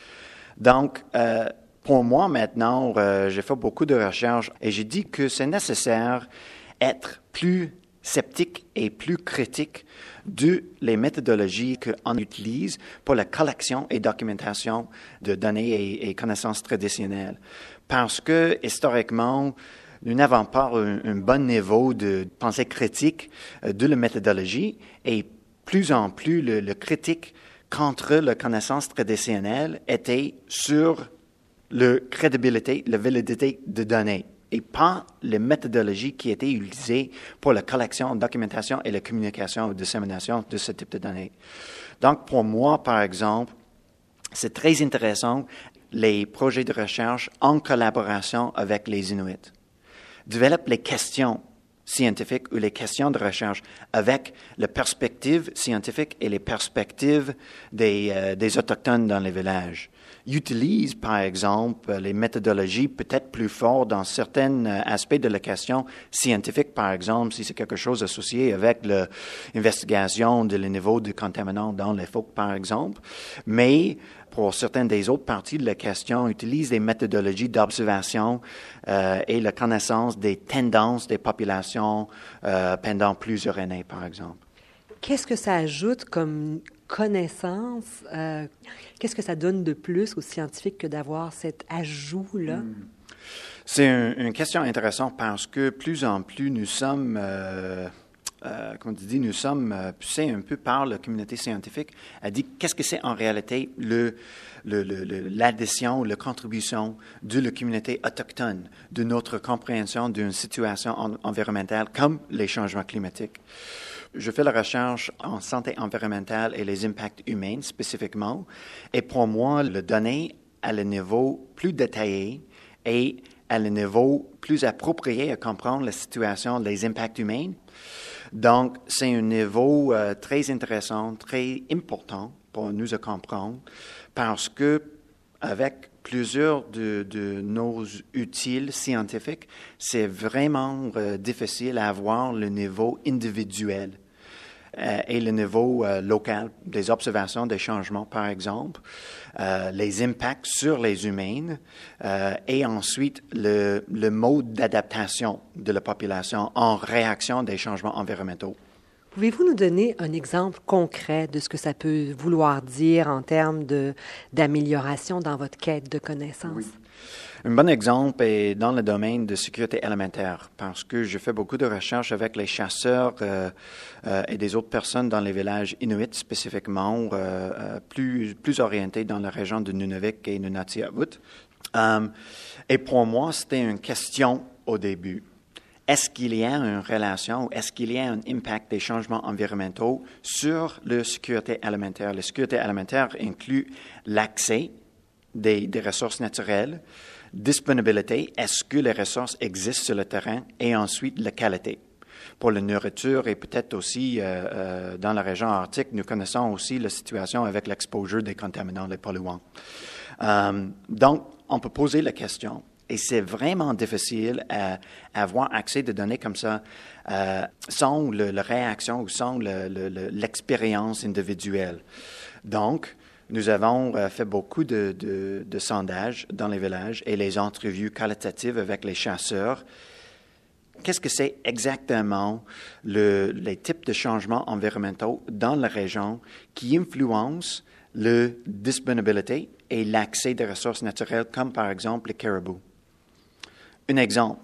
Donc, euh, pour moi, maintenant, euh, j'ai fait beaucoup de recherches et j'ai dit que c'est nécessaire d'être plus sceptique et plus critique de les méthodologies qu'on utilise pour la collection et documentation de données et, et connaissances traditionnelles. Parce que, historiquement, nous n'avons pas un, un bon niveau de pensée critique de la méthodologie et plus en plus le, le critique contre la connaissance traditionnelle était sur la crédibilité, la validité de données, et pas les méthodologies qui étaient utilisées pour la collection, documentation et la communication ou dissémination de ce type de données. Donc, pour moi, par exemple, c'est très intéressant les projets de recherche en collaboration avec les Inuits. Développer les questions scientifiques ou les questions de recherche avec la perspective scientifique et les perspectives des, euh, des Autochtones dans les villages. Utilise, par exemple, les méthodologies peut-être plus fortes dans certains aspects de la question scientifique, par exemple, si c'est quelque chose associé avec l'investigation de le niveau de contaminants dans les phoques, par exemple. Mais pour certaines des autres parties de la question, utilise des méthodologies d'observation euh, et la connaissance des tendances des populations euh, pendant plusieurs années, par exemple. Qu'est-ce que ça ajoute comme connaissance? Euh, qu'est-ce que ça donne de plus aux scientifiques que d'avoir cet ajout-là? Hmm. C'est un, une question intéressante parce que plus en plus nous sommes, euh, euh, comme tu dis, nous sommes euh, poussés un peu par la communauté scientifique à dire qu'est-ce que c'est en réalité le, le, le, le, l'addition, la contribution de la communauté autochtone, de notre compréhension d'une situation en, environnementale comme les changements climatiques. Je fais la recherche en santé environnementale et les impacts humains spécifiquement. Et pour moi, le donner à le niveau plus détaillé et à le niveau plus approprié à comprendre la situation, les impacts humains. Donc, c'est un niveau euh, très intéressant, très important pour nous à comprendre parce que avec plusieurs de, de nos outils scientifiques, c'est vraiment euh, difficile à avoir le niveau individuel euh, et le niveau euh, local des observations des changements, par exemple, euh, les impacts sur les humains euh, et ensuite le, le mode d'adaptation de la population en réaction des changements environnementaux. Pouvez-vous nous donner un exemple concret de ce que ça peut vouloir dire en termes de, d'amélioration dans votre quête de connaissances? Oui. Un bon exemple est dans le domaine de sécurité alimentaire, parce que je fais beaucoup de recherches avec les chasseurs euh, euh, et des autres personnes dans les villages inuits spécifiquement, euh, euh, plus, plus orientés dans la région de Nunavik et Nunatsiavut. Euh, et pour moi, c'était une question au début. Est-ce qu'il y a une relation, est-ce qu'il y a un impact des changements environnementaux sur la sécurité alimentaire? La sécurité alimentaire inclut l'accès des, des ressources naturelles, disponibilité, est-ce que les ressources existent sur le terrain, et ensuite la qualité. Pour la nourriture et peut-être aussi euh, euh, dans la région arctique, nous connaissons aussi la situation avec l'exposure des contaminants, les polluants. Euh, donc, on peut poser la question. Et c'est vraiment difficile à, à avoir accès de données comme ça euh, sans le, la réaction ou sans le, le, le, l'expérience individuelle. Donc, nous avons euh, fait beaucoup de, de, de sondages dans les villages et les entrevues qualitatives avec les chasseurs. Qu'est-ce que c'est exactement le, les types de changements environnementaux dans la région qui influencent la disponibilité et l'accès des ressources naturelles, comme par exemple les caribous? Un exemple,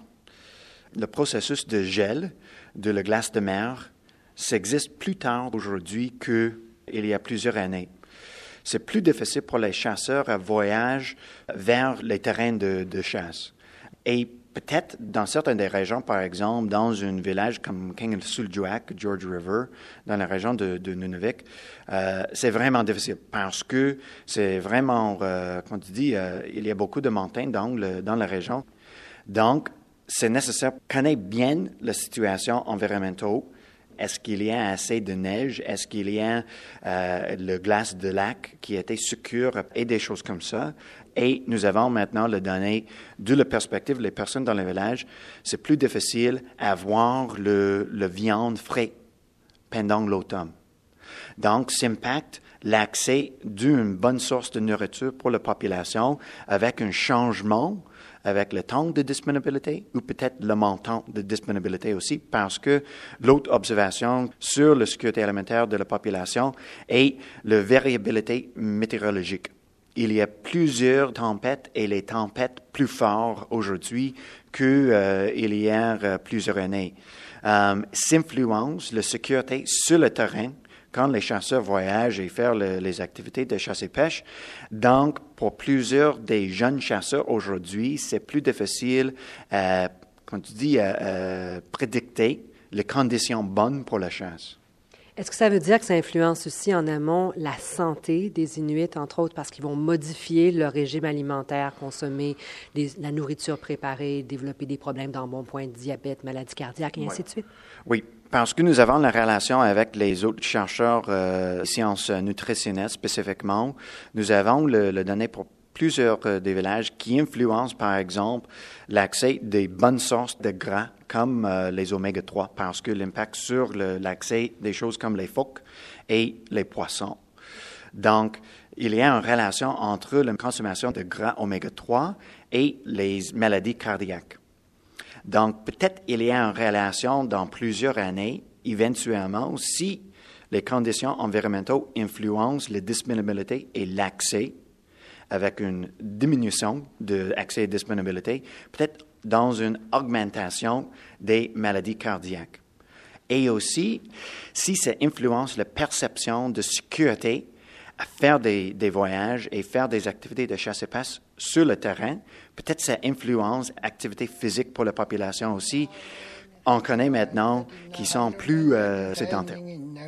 le processus de gel de la glace de mer, ça existe plus tard aujourd'hui qu'il y a plusieurs années. C'est plus difficile pour les chasseurs à voyager vers les terrains de, de chasse. Et peut-être dans certaines des régions, par exemple, dans un village comme Kangelsuljuaq, George River, dans la région de, de Nunavik, euh, c'est vraiment difficile parce que c'est vraiment, euh, comme tu dis, euh, il y a beaucoup de montagnes dans, le, dans la région. Donc, c'est nécessaire de connaître bien la situation environnementale. Est-ce qu'il y a assez de neige? Est-ce qu'il y a euh, le glace de lac qui était sécure et des choses comme ça? Et nous avons maintenant les données de la perspective des personnes dans le village. C'est plus difficile à voir le, le viande frais pendant l'automne. Donc, ça impacte l'accès d'une bonne source de nourriture pour la population avec un changement avec le temps de disponibilité ou peut-être le montant de disponibilité aussi, parce que l'autre observation sur la sécurité alimentaire de la population est la variabilité météorologique. Il y a plusieurs tempêtes et les tempêtes plus fortes aujourd'hui qu'il euh, y a euh, plusieurs années. Euh, s'influence la sécurité sur le terrain quand les chasseurs voyagent et font le, les activités de chasse et pêche. Donc, pour plusieurs des jeunes chasseurs aujourd'hui, c'est plus difficile, euh, comme tu dis, à euh, prédicter les conditions bonnes pour la chasse. Est-ce que ça veut dire que ça influence aussi en amont la santé des Inuits, entre autres, parce qu'ils vont modifier leur régime alimentaire, consommer des, la nourriture préparée, développer des problèmes d'embonpoint, diabète, maladie cardiaque, et ainsi oui. de suite? Oui, parce que nous avons la relation avec les autres chercheurs euh, sciences nutritionnelles spécifiquement. Nous avons le, le donné pour plusieurs euh, des villages qui influencent, par exemple, l'accès des bonnes sources de gras comme euh, les oméga trois, parce que l'impact sur le, l'accès des choses comme les phoques et les poissons. Donc, il y a une relation entre la consommation de gras oméga trois et les maladies cardiaques. Donc, peut-être il y a une relation dans plusieurs années, éventuellement, si les conditions environnementales influencent la disponibilité et l'accès, avec une diminution de l'accès et disponibilité, peut-être dans une augmentation des maladies cardiaques. Et aussi, si ça influence la perception de sécurité à faire des, des voyages et faire des activités de chasse et pêche sur le terrain, peut-être ça influence l'activité physique pour la population aussi. On connaît maintenant qu'ils sont plus euh, sédentaires.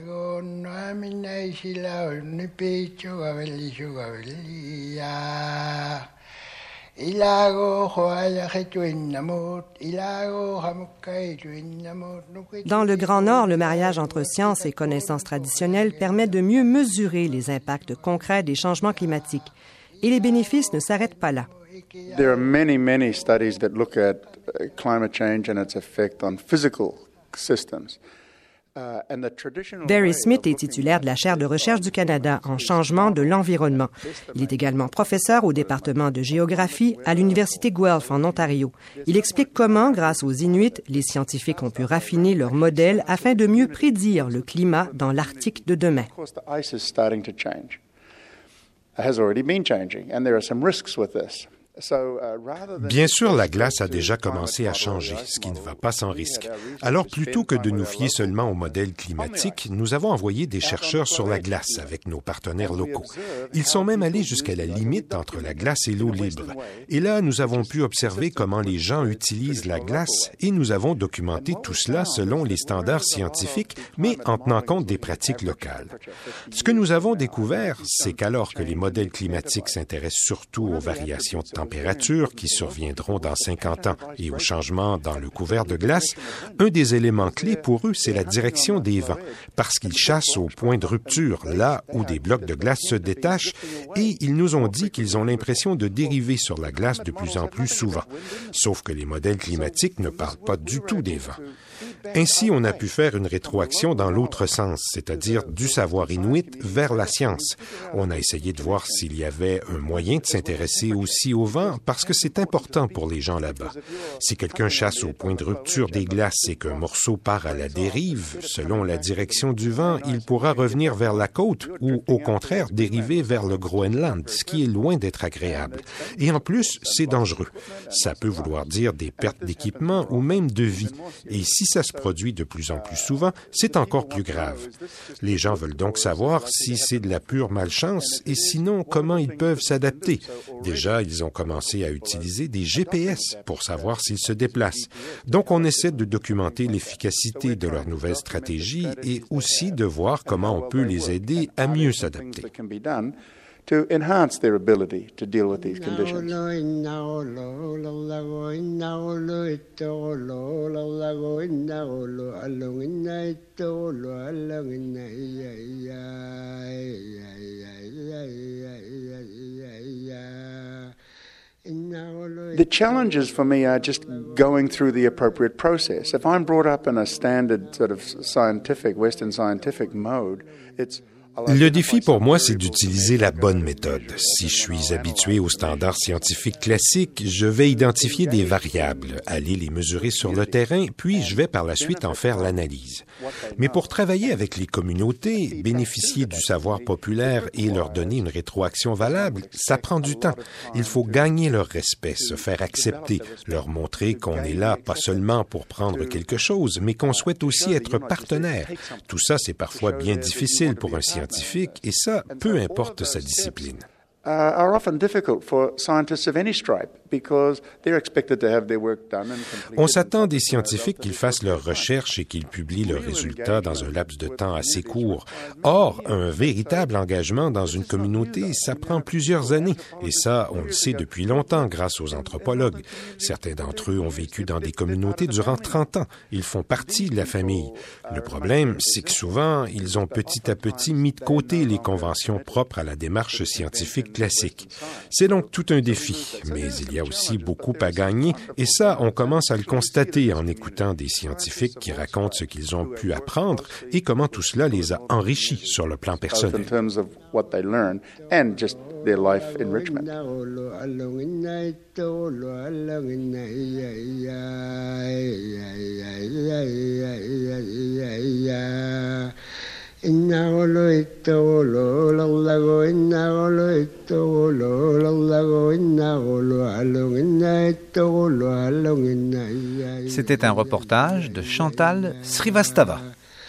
Dans le Grand Nord, le mariage entre science et connaissances traditionnelles permet de mieux mesurer les impacts concrets des changements climatiques. Et les bénéfices ne s'arrêtent pas là. There are many, many studies that look at climate change and its effect on physical systems. Barry Smith est titulaire de la chaire de recherche du Canada en changement de l'environnement. Il est également professeur au département de géographie à l'Université Guelph en Ontario. Il explique comment, grâce aux Inuits, les scientifiques ont pu raffiner leurs modèles afin de mieux prédire le climat dans l'Arctique de demain. Bien sûr, la glace a déjà commencé à changer, ce qui ne va pas sans risque. Alors, plutôt que de nous fier seulement au modèle climatique, nous avons envoyé des chercheurs sur la glace avec nos partenaires locaux. Ils sont même allés jusqu'à la limite entre la glace et l'eau libre. Et là, nous avons pu observer comment les gens utilisent la glace et nous avons documenté tout cela selon les standards scientifiques, mais en tenant compte des pratiques locales. Ce que nous avons découvert, c'est qu'alors que les modèles climatiques s'intéressent surtout aux variations de température, températures qui surviendront dans cinquante ans et aux changements dans le couvert de glace, un des éléments clés pour eux, c'est la direction des vents, parce qu'ils chassent au point de rupture, là où des blocs de glace se détachent, et ils nous ont dit qu'ils ont l'impression de dériver sur la glace de plus en plus souvent. Sauf que les modèles climatiques ne parlent pas du tout des vents. Ainsi, on a pu faire une rétroaction dans l'autre sens, c'est-à-dire du savoir inuit vers la science. On a essayé de voir s'il y avait un moyen de s'intéresser aussi au vent, parce que c'est important pour les gens là-bas. Si quelqu'un chasse au point de rupture des glaces et qu'un morceau part à la dérive, selon la direction du vent, il pourra revenir vers la côte ou, au contraire, dériver vers le Groenland, ce qui est loin d'être agréable. Et en plus, c'est dangereux. Ça peut vouloir dire des pertes d'équipement ou même de vie. Et si ça se produit de plus en plus souvent, c'est encore plus grave. Les gens veulent donc savoir si c'est de la pure malchance et sinon, comment ils peuvent s'adapter. Déjà, ils ont commencé à utiliser des G P S pour savoir s'ils se déplacent. Donc, on essaie de documenter l'efficacité de leur nouvelle stratégie et aussi de voir comment on peut les aider à mieux s'adapter. To enhance their ability to deal with these conditions. The challenges for me are just going through the appropriate process. If I'm brought up in a standard sort of scientific, Western scientific mode, it's Le défi pour moi, c'est d'utiliser la bonne méthode. Si je suis habitué aux standards scientifiques classiques, je vais identifier des variables, aller les mesurer sur le terrain, puis je vais par la suite en faire l'analyse. Mais pour travailler avec les communautés, bénéficier du savoir populaire et leur donner une rétroaction valable, ça prend du temps. Il faut gagner leur respect, se faire accepter, leur montrer qu'on est là pas seulement pour prendre quelque chose, mais qu'on souhaite aussi être partenaire. Tout ça, c'est parfois bien difficile pour un scientifique. Et ça, peu importe sa discipline. Uh, are often difficult for scientists of any stripe because they're expected to have their work done and completed. On s'attend des scientifiques qu'ils fassent leurs recherches et qu'ils publient leurs résultats dans un laps de temps assez court. Or, un véritable engagement dans une communauté, ça prend plusieurs années. Et ça, on le sait depuis longtemps grâce aux anthropologues. Certains d'entre eux ont vécu dans des communautés durant trente ans. Ils font partie de la famille. Le problème, c'est que souvent, ils ont petit à petit mis de côté les conventions propres à la démarche scientifique classique. C'est donc tout un défi, mais il y a aussi beaucoup à gagner et ça, on commence à le constater en écoutant des scientifiques qui racontent ce qu'ils ont pu apprendre et comment tout cela les a enrichis sur le plan personnel. C'était un reportage de Chantal Srivastava.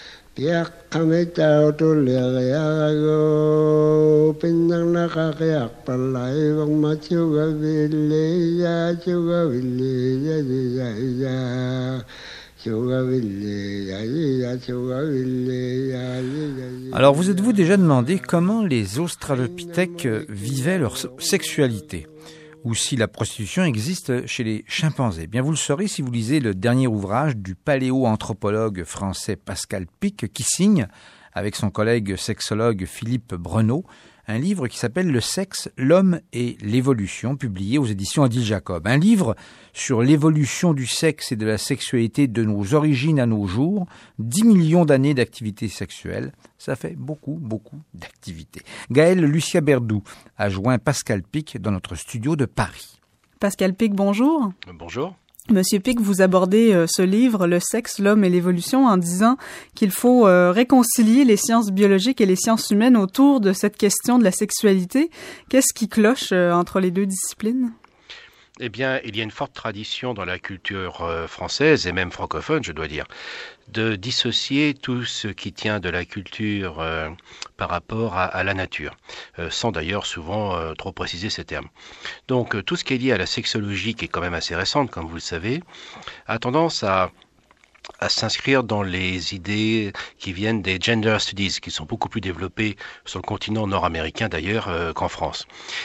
Alors, vous êtes-vous déjà demandé comment les Australopithèques vivaient leur sexualité, ou si la prostitution existe chez les chimpanzés? Bien, vous le saurez si vous lisez le dernier ouvrage du paléoanthropologue français Pascal Pic, qui signe, avec son collègue sexologue Philippe Breneau, un livre qui s'appelle « Le sexe, l'homme et l'évolution », publié aux éditions Odile Jacob. Un livre sur l'évolution du sexe et de la sexualité de nos origines à nos jours, dix millions d'années d'activité sexuelle, ça fait beaucoup, beaucoup d'activités. Gaëlle Lucia Berdou a joint Pascal Pic dans notre studio de Paris. Pascal Pic, bonjour. Bonjour. Monsieur Pic, vous abordez euh, ce livre, Le sexe, l'homme et l'évolution, en disant qu'il faut euh, réconcilier les sciences biologiques et les sciences humaines autour de cette question de la sexualité. Qu'est-ce qui cloche euh, entre les deux disciplines? Eh bien, il y a une forte tradition dans la culture euh, française, et même francophone, je dois dire, de dissocier tout ce qui tient de la culture euh, par rapport à, à la nature, euh, sans d'ailleurs souvent euh, trop préciser ces termes. Donc, euh, tout ce qui est lié à la sexologie, qui est quand même assez récente, comme vous le savez, a tendance à à s'inscrire dans les idées qui viennent des gender studies, qui sont beaucoup plus développées sur le continent nord-américain d'ailleurs euh, qu'en France.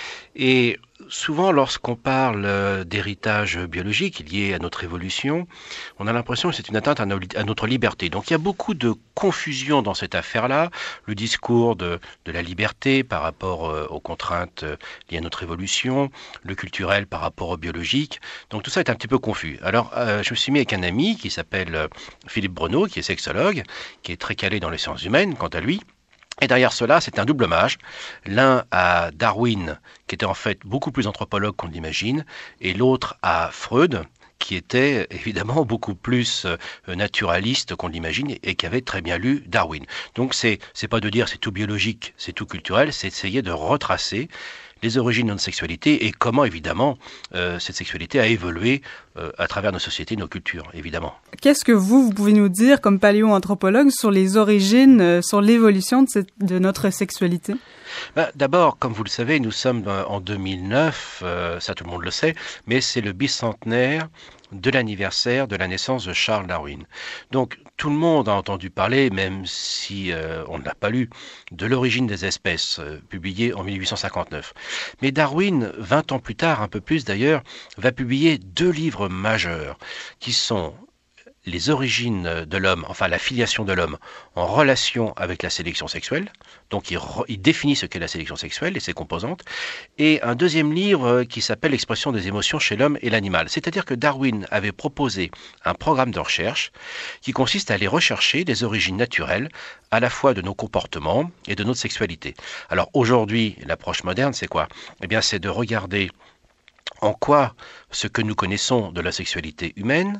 Et souvent, lorsqu'on parle d'héritage biologique lié à notre évolution, on a l'impression que c'est une atteinte à, no- à notre liberté. Donc il y a beaucoup de confusion dans cette affaire-là. Le discours de, de la liberté par rapport euh, aux contraintes euh, liées à notre évolution, le culturel par rapport au biologique. Donc tout ça est un petit peu confus. Alors euh, je me suis mis avec un ami qui s'appelle euh, Philippe Breneau, qui est sexologue, qui est très calé dans les sciences humaines, quant à lui. Et derrière cela, c'est un double hommage. L'un à Darwin, qui était en fait beaucoup plus anthropologue qu'on l'imagine, et l'autre à Freud, qui était évidemment beaucoup plus naturaliste qu'on l'imagine et qui avait très bien lu Darwin. Donc c'est c'est pas de dire c'est tout biologique, c'est tout culturel, c'est essayer de retracer les origines de notre sexualité et comment, évidemment, euh, cette sexualité a évolué euh, à travers nos sociétés, nos cultures, évidemment. Qu'est-ce que vous, vous pouvez nous dire, comme paléoanthropologue, sur les origines, euh, sur l'évolution de, cette, de notre sexualité? Ben, d'abord, comme vous le savez, nous sommes en deux mille neuf, euh, ça tout le monde le sait, mais c'est le bicentenaire de l'anniversaire de la naissance de Charles Darwin. Donc tout le monde a entendu parler, même si euh, on ne l'a pas lu, de l'origine des espèces, euh, publié en mille huit cent cinquante-neuf. Mais Darwin, vingt ans plus tard, un peu plus d'ailleurs, va publier deux livres majeurs qui sont les origines de l'homme, enfin la filiation de l'homme en relation avec la sélection sexuelle. Donc il, re, il définit ce qu'est la sélection sexuelle et ses composantes. Et un deuxième livre qui s'appelle L'expression des émotions chez l'homme et l'animal. C'est-à-dire que Darwin avait proposé un programme de recherche qui consiste à aller rechercher les origines naturelles à la fois de nos comportements et de notre sexualité. Alors aujourd'hui, l'approche moderne, c'est quoi? Eh bien, c'est de regarder en quoi ce que nous connaissons de la sexualité humaine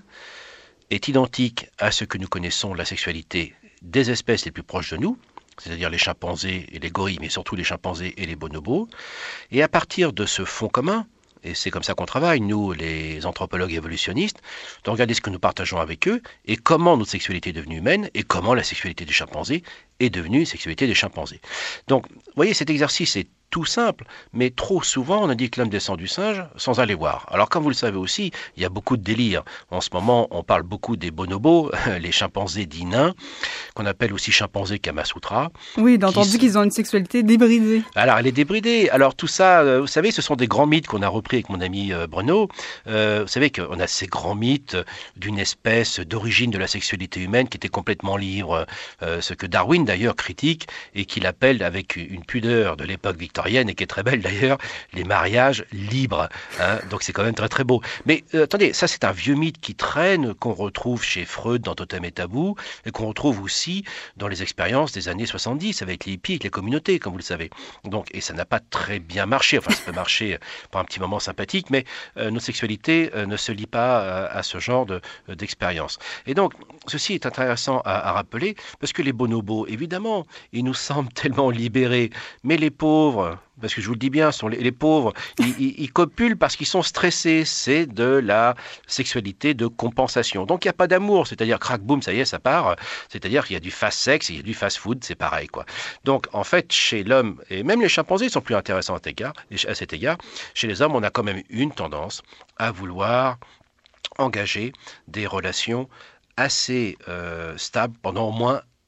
est identique à ce que nous connaissons de la sexualité des espèces les plus proches de nous, c'est-à-dire les chimpanzés et les gorilles, mais surtout les chimpanzés et les bonobos. Et à partir de ce fond commun, et c'est comme ça qu'on travaille, nous, les anthropologues évolutionnistes, de regarder ce que nous partageons avec eux, et comment notre sexualité est devenue humaine, et comment la sexualité des chimpanzés est devenue une sexualité des chimpanzés. Donc, vous voyez, cet exercice est tout simple, mais trop souvent on a dit que l'homme descend du singe sans aller voir. Alors comme vous le savez aussi, il y a beaucoup de délire. En ce moment, on parle beaucoup des bonobos, les chimpanzés dits nains, qu'on appelle aussi chimpanzés Kamasutra. Oui, j'ai entendu qu'ils ont une sexualité débridée. Alors elle est débridée. Alors tout ça, euh, vous savez, ce sont des grands mythes qu'on a repris avec mon ami euh, Bruno. Euh, vous savez qu'on a ces grands mythes d'une espèce d'origine de la sexualité humaine qui était complètement libre, euh, ce que Darwin d'ailleurs critique et qu'il appelle avec une pudeur de l'époque victorienne et qui est très belle d'ailleurs, les mariages libres. Hein, donc c'est quand même très très beau. Mais euh, attendez, ça c'est un vieux mythe qui traîne, qu'on retrouve chez Freud dans Totem et Tabou, et qu'on retrouve aussi dans les expériences des années soixante-dix avec les hippies, avec les communautés, comme vous le savez. Donc, et ça n'a pas très bien marché. Enfin, ça peut marcher pour un petit moment sympathique, mais euh, notre sexualité euh, ne se lie pas euh, à ce genre de, euh, d'expérience. Et donc, ceci est intéressant à, à rappeler, parce que les bonobos, évidemment, ils nous semblent tellement libérés, mais les pauvres, parce que je vous le dis bien, sont les, les pauvres, ils, ils, ils copulent parce qu'ils sont stressés. C'est de la sexualité de compensation. Donc il n'y a pas d'amour, c'est-à-dire crac boum, ça y est, ça part. C'est-à-dire qu'il y a du fast sex, il y a du fast food, c'est pareil, quoi. Donc en fait, chez l'homme, et même les chimpanzés sont plus intéressants à cet égard, à cet égard, chez les hommes, on a quand même une tendance à vouloir engager des relations assez euh, stables pendant au moins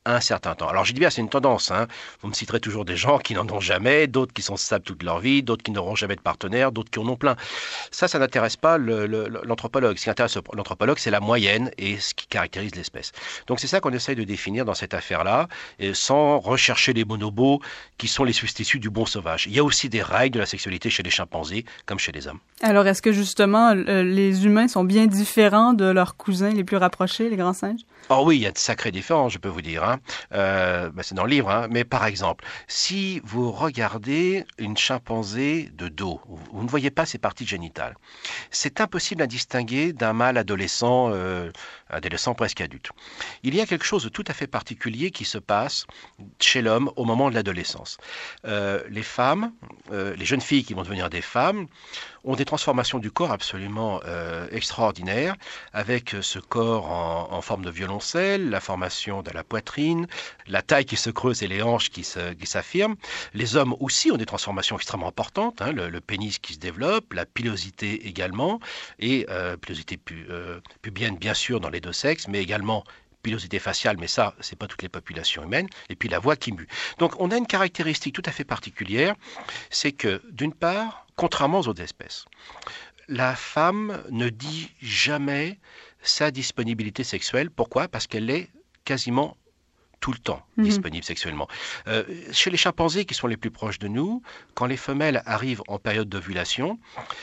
un certain temps. Alors je dis bien, c'est une tendance. Hein. Vous me citerez toujours des gens qui n'en ont jamais, d'autres qui sont stables toute leur vie, d'autres qui n'auront jamais de partenaire, d'autres qui en ont plein. Ça, ça n'intéresse pas le, le, l'anthropologue. Ce qui intéresse l'anthropologue, c'est la moyenne et ce qui caractérise l'espèce. Donc c'est ça qu'on essaye de définir dans cette affaire-là, et sans rechercher les bonobos qui sont les substituts du bon sauvage. Il y a aussi des règles de la sexualité chez les chimpanzés comme chez les hommes. Alors est-ce que justement euh, les humains sont bien différents de leurs cousins les plus rapprochés, les grands singes? Oh oui, il y a de sacrées différences, je peux vous dire. Hein. Euh, ben c'est dans le livre, hein. Mais par exemple, si vous regardez une chimpanzé de dos, vous ne voyez pas ses parties génitales. C'est impossible à distinguer d'un mâle adolescent, euh, adolescent presque adulte. Il y a quelque chose de tout à fait particulier qui se passe chez l'homme au moment de l'adolescence. Euh, les femmes, euh, les jeunes filles qui vont devenir des femmes, ont des transformations du corps absolument euh, extraordinaires, avec ce corps en, en forme de violoncelle, la formation de la poitrine, la taille qui se creuse et les hanches qui, se, qui s'affirment. Les hommes aussi ont des transformations extrêmement importantes, hein, le, le pénis qui se développe, la pilosité également, et euh, pilosité pu, euh, pubienne bien sûr dans les deux sexes, mais également pilosité faciale, mais ça, c'est pas toutes les populations humaines, et puis la voix qui mue. Donc on a une caractéristique tout à fait particulière, c'est que d'une part, contrairement aux autres espèces, la femme ne dit jamais sa disponibilité sexuelle. Pourquoi? Parce qu'elle est quasiment tout le temps mmh. disponible sexuellement. Euh, chez les chimpanzés qui sont les plus proches de nous, quand les femelles arrivent en période d'ovulation,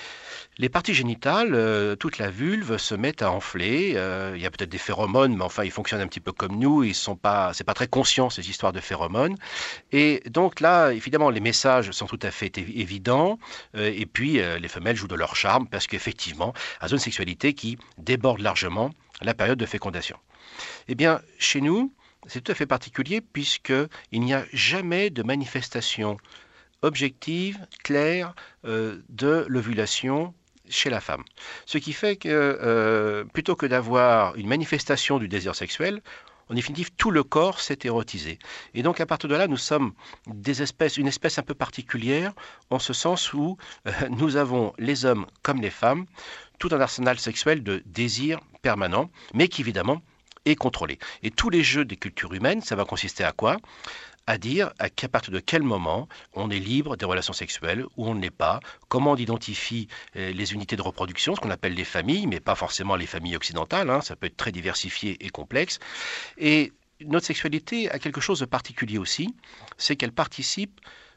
les parties génitales, euh, toute la vulve se met à enfler. Euh, il y a peut-être des phéromones, mais enfin, ils fonctionnent un petit peu comme nous. Ils sont pas, c'est pas très conscient ces histoires de phéromones. Et donc là, évidemment, les messages sont tout à fait évidents. Euh, et puis, euh, les femelles jouent de leur charme parce qu'effectivement, elles ont une sexualité qui déborde largement la période de fécondation. Eh bien, chez nous, c'est tout à fait particulier puisqu'il n'y a jamais de manifestation objective, claire, euh, de l'ovulation chez la femme. Ce qui fait que euh, plutôt que d'avoir une manifestation du désir sexuel, en définitive, tout le corps s'est érotisé. Et donc, à partir de là, nous sommes des espèces, une espèce un peu particulière, en ce sens où euh, nous avons, les hommes comme les femmes, tout un arsenal sexuel de désir permanent, mais qui, évidemment, est contrôlé. Et tous les jeux des cultures humaines, ça va consister à quoi ? À dire à partir de quel moment on est libre des relations sexuelles ou on ne l'est pas, comment on identifie les unités de reproduction, ce qu'on appelle les familles, mais pas forcément les familles occidentales, hein, ça peut être très diversifié et complexe. Et notre sexualité a quelque chose de particulier aussi, c'est qu'elle participe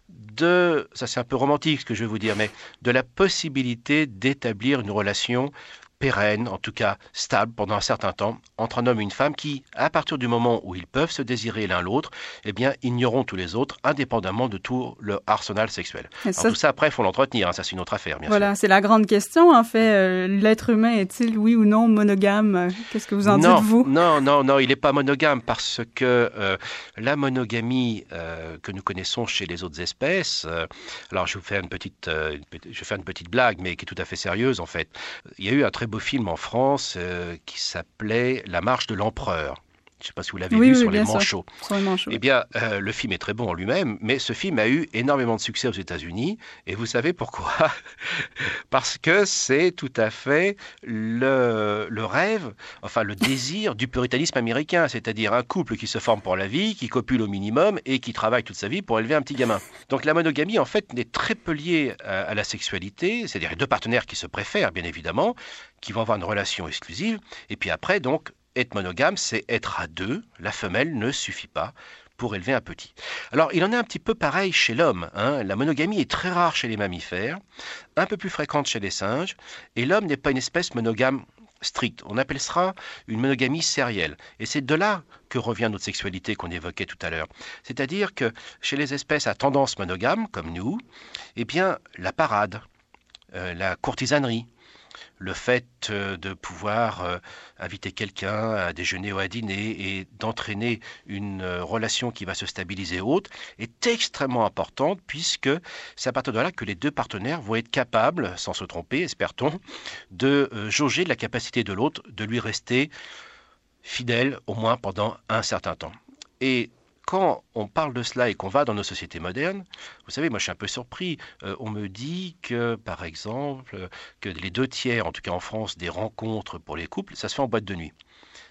de, ça c'est un peu romantique ce que je vais vous dire, mais de la possibilité d'établir une relation pérenne, en tout cas stable pendant un certain temps, entre un homme et une femme qui, à partir du moment où ils peuvent se désirer l'un l'autre, eh bien, ignoreront tous les autres, indépendamment de tout leur arsenal sexuel. Alors, ça, tout ça, après, il faut l'entretenir, hein, ça c'est une autre affaire, bien voilà, sûr. C'est la grande question, en fait. Euh, l'être humain est-il, oui ou non, monogame? Qu'est-ce que vous en non, dites, vous? Non, non, non, il n'est pas monogame parce que euh, la monogamie euh, que nous connaissons chez les autres espèces, euh, alors je vous fais une petite, euh, une petite, je vais faire une petite blague, mais qui est tout à fait sérieuse, en fait. Il y a eu un très beau film en France euh, qui s'appelait La marche de l'empereur. Je ne sais pas si vous l'avez oui, vu oui, sur, les sur les manchots. Eh bien, euh, le film est très bon en lui-même, mais ce film a eu énormément de succès aux États-Unis. Et vous savez pourquoi? Parce que c'est tout à fait le, le rêve, enfin le désir du puritanisme américain, c'est-à-dire un couple qui se forme pour la vie, qui copule au minimum et qui travaille toute sa vie pour élever un petit gamin. Donc la monogamie, en fait, n'est très peu liée à, à la sexualité, c'est-à-dire les deux partenaires qui se préfèrent, bien évidemment, qui vont avoir une relation exclusive. Et puis après, donc, être monogame, c'est être à deux. La femelle ne suffit pas pour élever un petit. Alors, il en est un petit peu pareil chez l'homme. Hein. La monogamie est très rare chez les mammifères, un peu plus fréquente chez les singes, et l'homme n'est pas une espèce monogame stricte. On appelle ça une monogamie sérielle. Et c'est de là que revient notre sexualité qu'on évoquait tout à l'heure. C'est-à-dire que chez les espèces à tendance monogame, comme nous, eh bien, la parade, euh, la courtisanerie, le fait de pouvoir euh, inviter quelqu'un à déjeuner ou à dîner et d'entraîner une euh, relation qui va se stabiliser haute est extrêmement importante puisque c'est à partir de là que les deux partenaires vont être capables, sans se tromper, espère-t-on, de euh, jauger la capacité de l'autre de lui rester fidèle au moins pendant un certain temps. Et quand on parle de cela et qu'on va dans nos sociétés modernes, vous savez, moi je suis un peu surpris. Euh, on me dit que, par exemple, que les deux tiers, en tout cas en France, des rencontres pour les couples, ça se fait en boîte de nuit.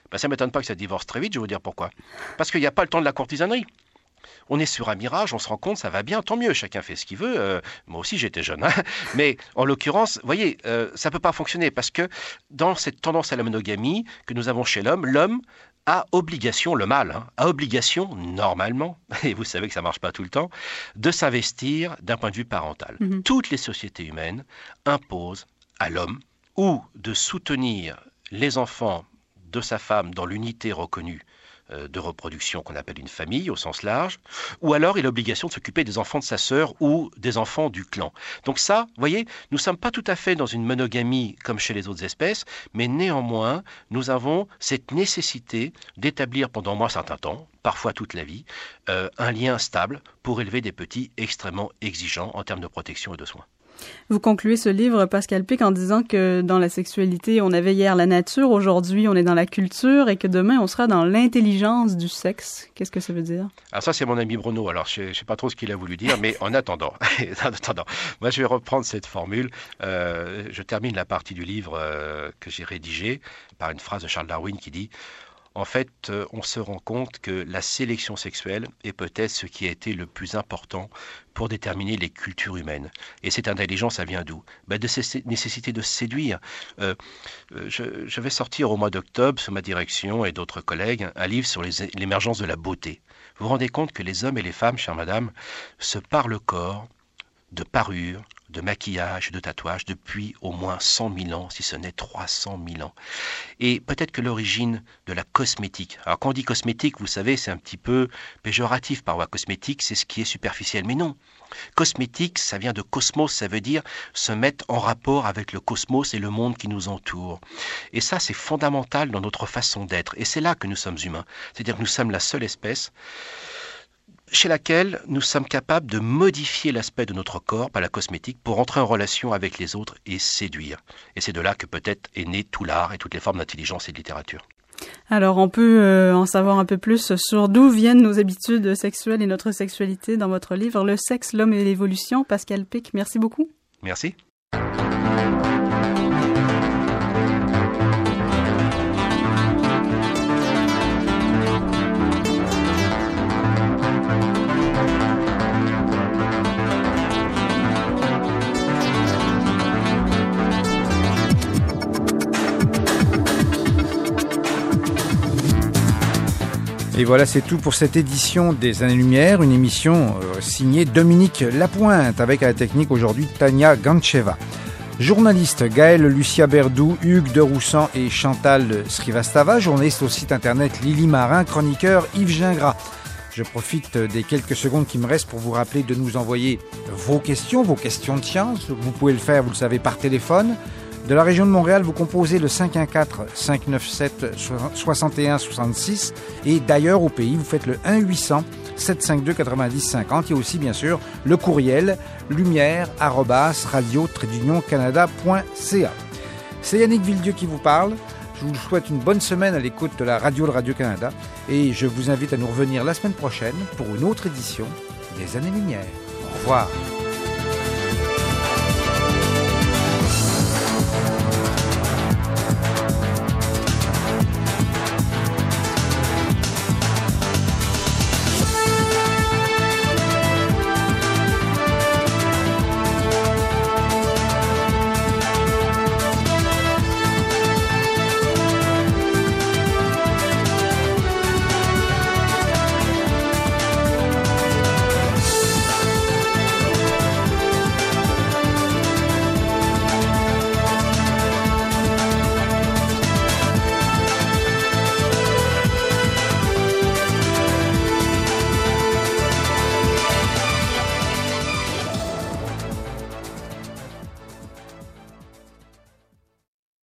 Ben, ça ne m'étonne pas que ça divorce très vite, je vais vous dire pourquoi. Parce qu'il n'y a pas le temps de la courtisanerie. On est sur un mirage, on se rend compte, ça va bien, tant mieux, chacun fait ce qu'il veut. Euh, moi aussi, j'étais jeune. Hein. Mais en l'occurrence, vous voyez, euh, ça ne peut pas fonctionner parce que dans cette tendance à la monogamie que nous avons chez l'homme, l'homme a obligation, le mâle, hein, a obligation, normalement, et vous savez que ça ne marche pas tout le temps, de s'investir d'un point de vue parental. Mm-hmm. Toutes les sociétés humaines imposent à l'homme ou de soutenir les enfants de sa femme dans l'unité reconnue de reproduction qu'on appelle une famille au sens large, ou alors il a l'obligation de s'occuper des enfants de sa sœur ou des enfants du clan. Donc ça, vous voyez, nous ne sommes pas tout à fait dans une monogamie comme chez les autres espèces, mais néanmoins, nous avons cette nécessité d'établir pendant un certain temps, parfois toute la vie, euh, un lien stable pour élever des petits extrêmement exigeants en termes de protection et de soins. Vous concluez ce livre, Pascal Pic, en disant que dans la sexualité, on avait hier la nature, aujourd'hui on est dans la culture et que demain on sera dans l'intelligence du sexe. Qu'est-ce que ça veut dire? Alors ça c'est mon ami Bruno, alors je ne sais pas trop ce qu'il a voulu dire, mais en attendant, en attendant, moi je vais reprendre cette formule. Euh, je termine la partie du livre euh, que j'ai rédigé par une phrase de Charles Darwin qui dit: en fait, euh, on se rend compte que la sélection sexuelle est peut-être ce qui a été le plus important pour déterminer les cultures humaines. Et cette intelligence, ça vient d'où? Ben de cette nécessité de séduire. Euh, je, je vais sortir au mois d'octobre, sous ma direction et d'autres collègues, un livre sur les, l'émergence de la beauté. Vous vous rendez compte que les hommes et les femmes, chère madame, se parent le corps de parures, de maquillage, de tatouage depuis au moins cent mille ans, si ce n'est trois cent mille ans. Et peut-être que l'origine de la cosmétique, alors quand on dit cosmétique, vous savez, c'est un petit peu péjoratif par voie cosmétique, c'est ce qui est superficiel, mais non. Cosmétique, ça vient de cosmos, ça veut dire se mettre en rapport avec le cosmos et le monde qui nous entoure. Et ça, c'est fondamental dans notre façon d'être. Et c'est là que nous sommes humains. C'est-à-dire que nous sommes la seule espèce chez laquelle nous sommes capables de modifier l'aspect de notre corps par la cosmétique pour entrer en relation avec les autres et séduire. Et c'est de là que peut-être est né tout l'art et toutes les formes d'intelligence et de littérature. Alors, on peut euh, en savoir un peu plus sur d'où viennent nos habitudes sexuelles et notre sexualité dans votre livre « Le sexe, l'homme et l'évolution ». Pascal Pic, merci beaucoup. Merci. Et voilà, c'est tout pour cette édition des Années-Lumière, une émission euh, signée Dominique Lapointe, avec à la technique aujourd'hui Tania Gancheva. Journalistes Gaël Lucia Berdou, Hugues de Roussan et Chantal Srivastava, journalistes au site internet Lily Marin, chroniqueur Yves Gingras. Je profite des quelques secondes qui me restent pour vous rappeler de nous envoyer vos questions, vos questions de science. Vous pouvez le faire, vous le savez, par téléphone. De la région de Montréal, vous composez le cinq un quatre, cinq neuf sept, soixante et un soixante-six et d'ailleurs au pays, vous faites le un huit cents, sept cinq deux, quatre-vingt-dix cinquante. Il y a aussi bien sûr le courriel lumière arobase radio trait d'union canada point c a. C'est Yannick Villedieu qui vous parle. Je vous souhaite une bonne semaine à l'écoute de la radio de Radio-Canada et je vous invite à nous revenir la semaine prochaine pour une autre édition des Années-Lumière. Au revoir.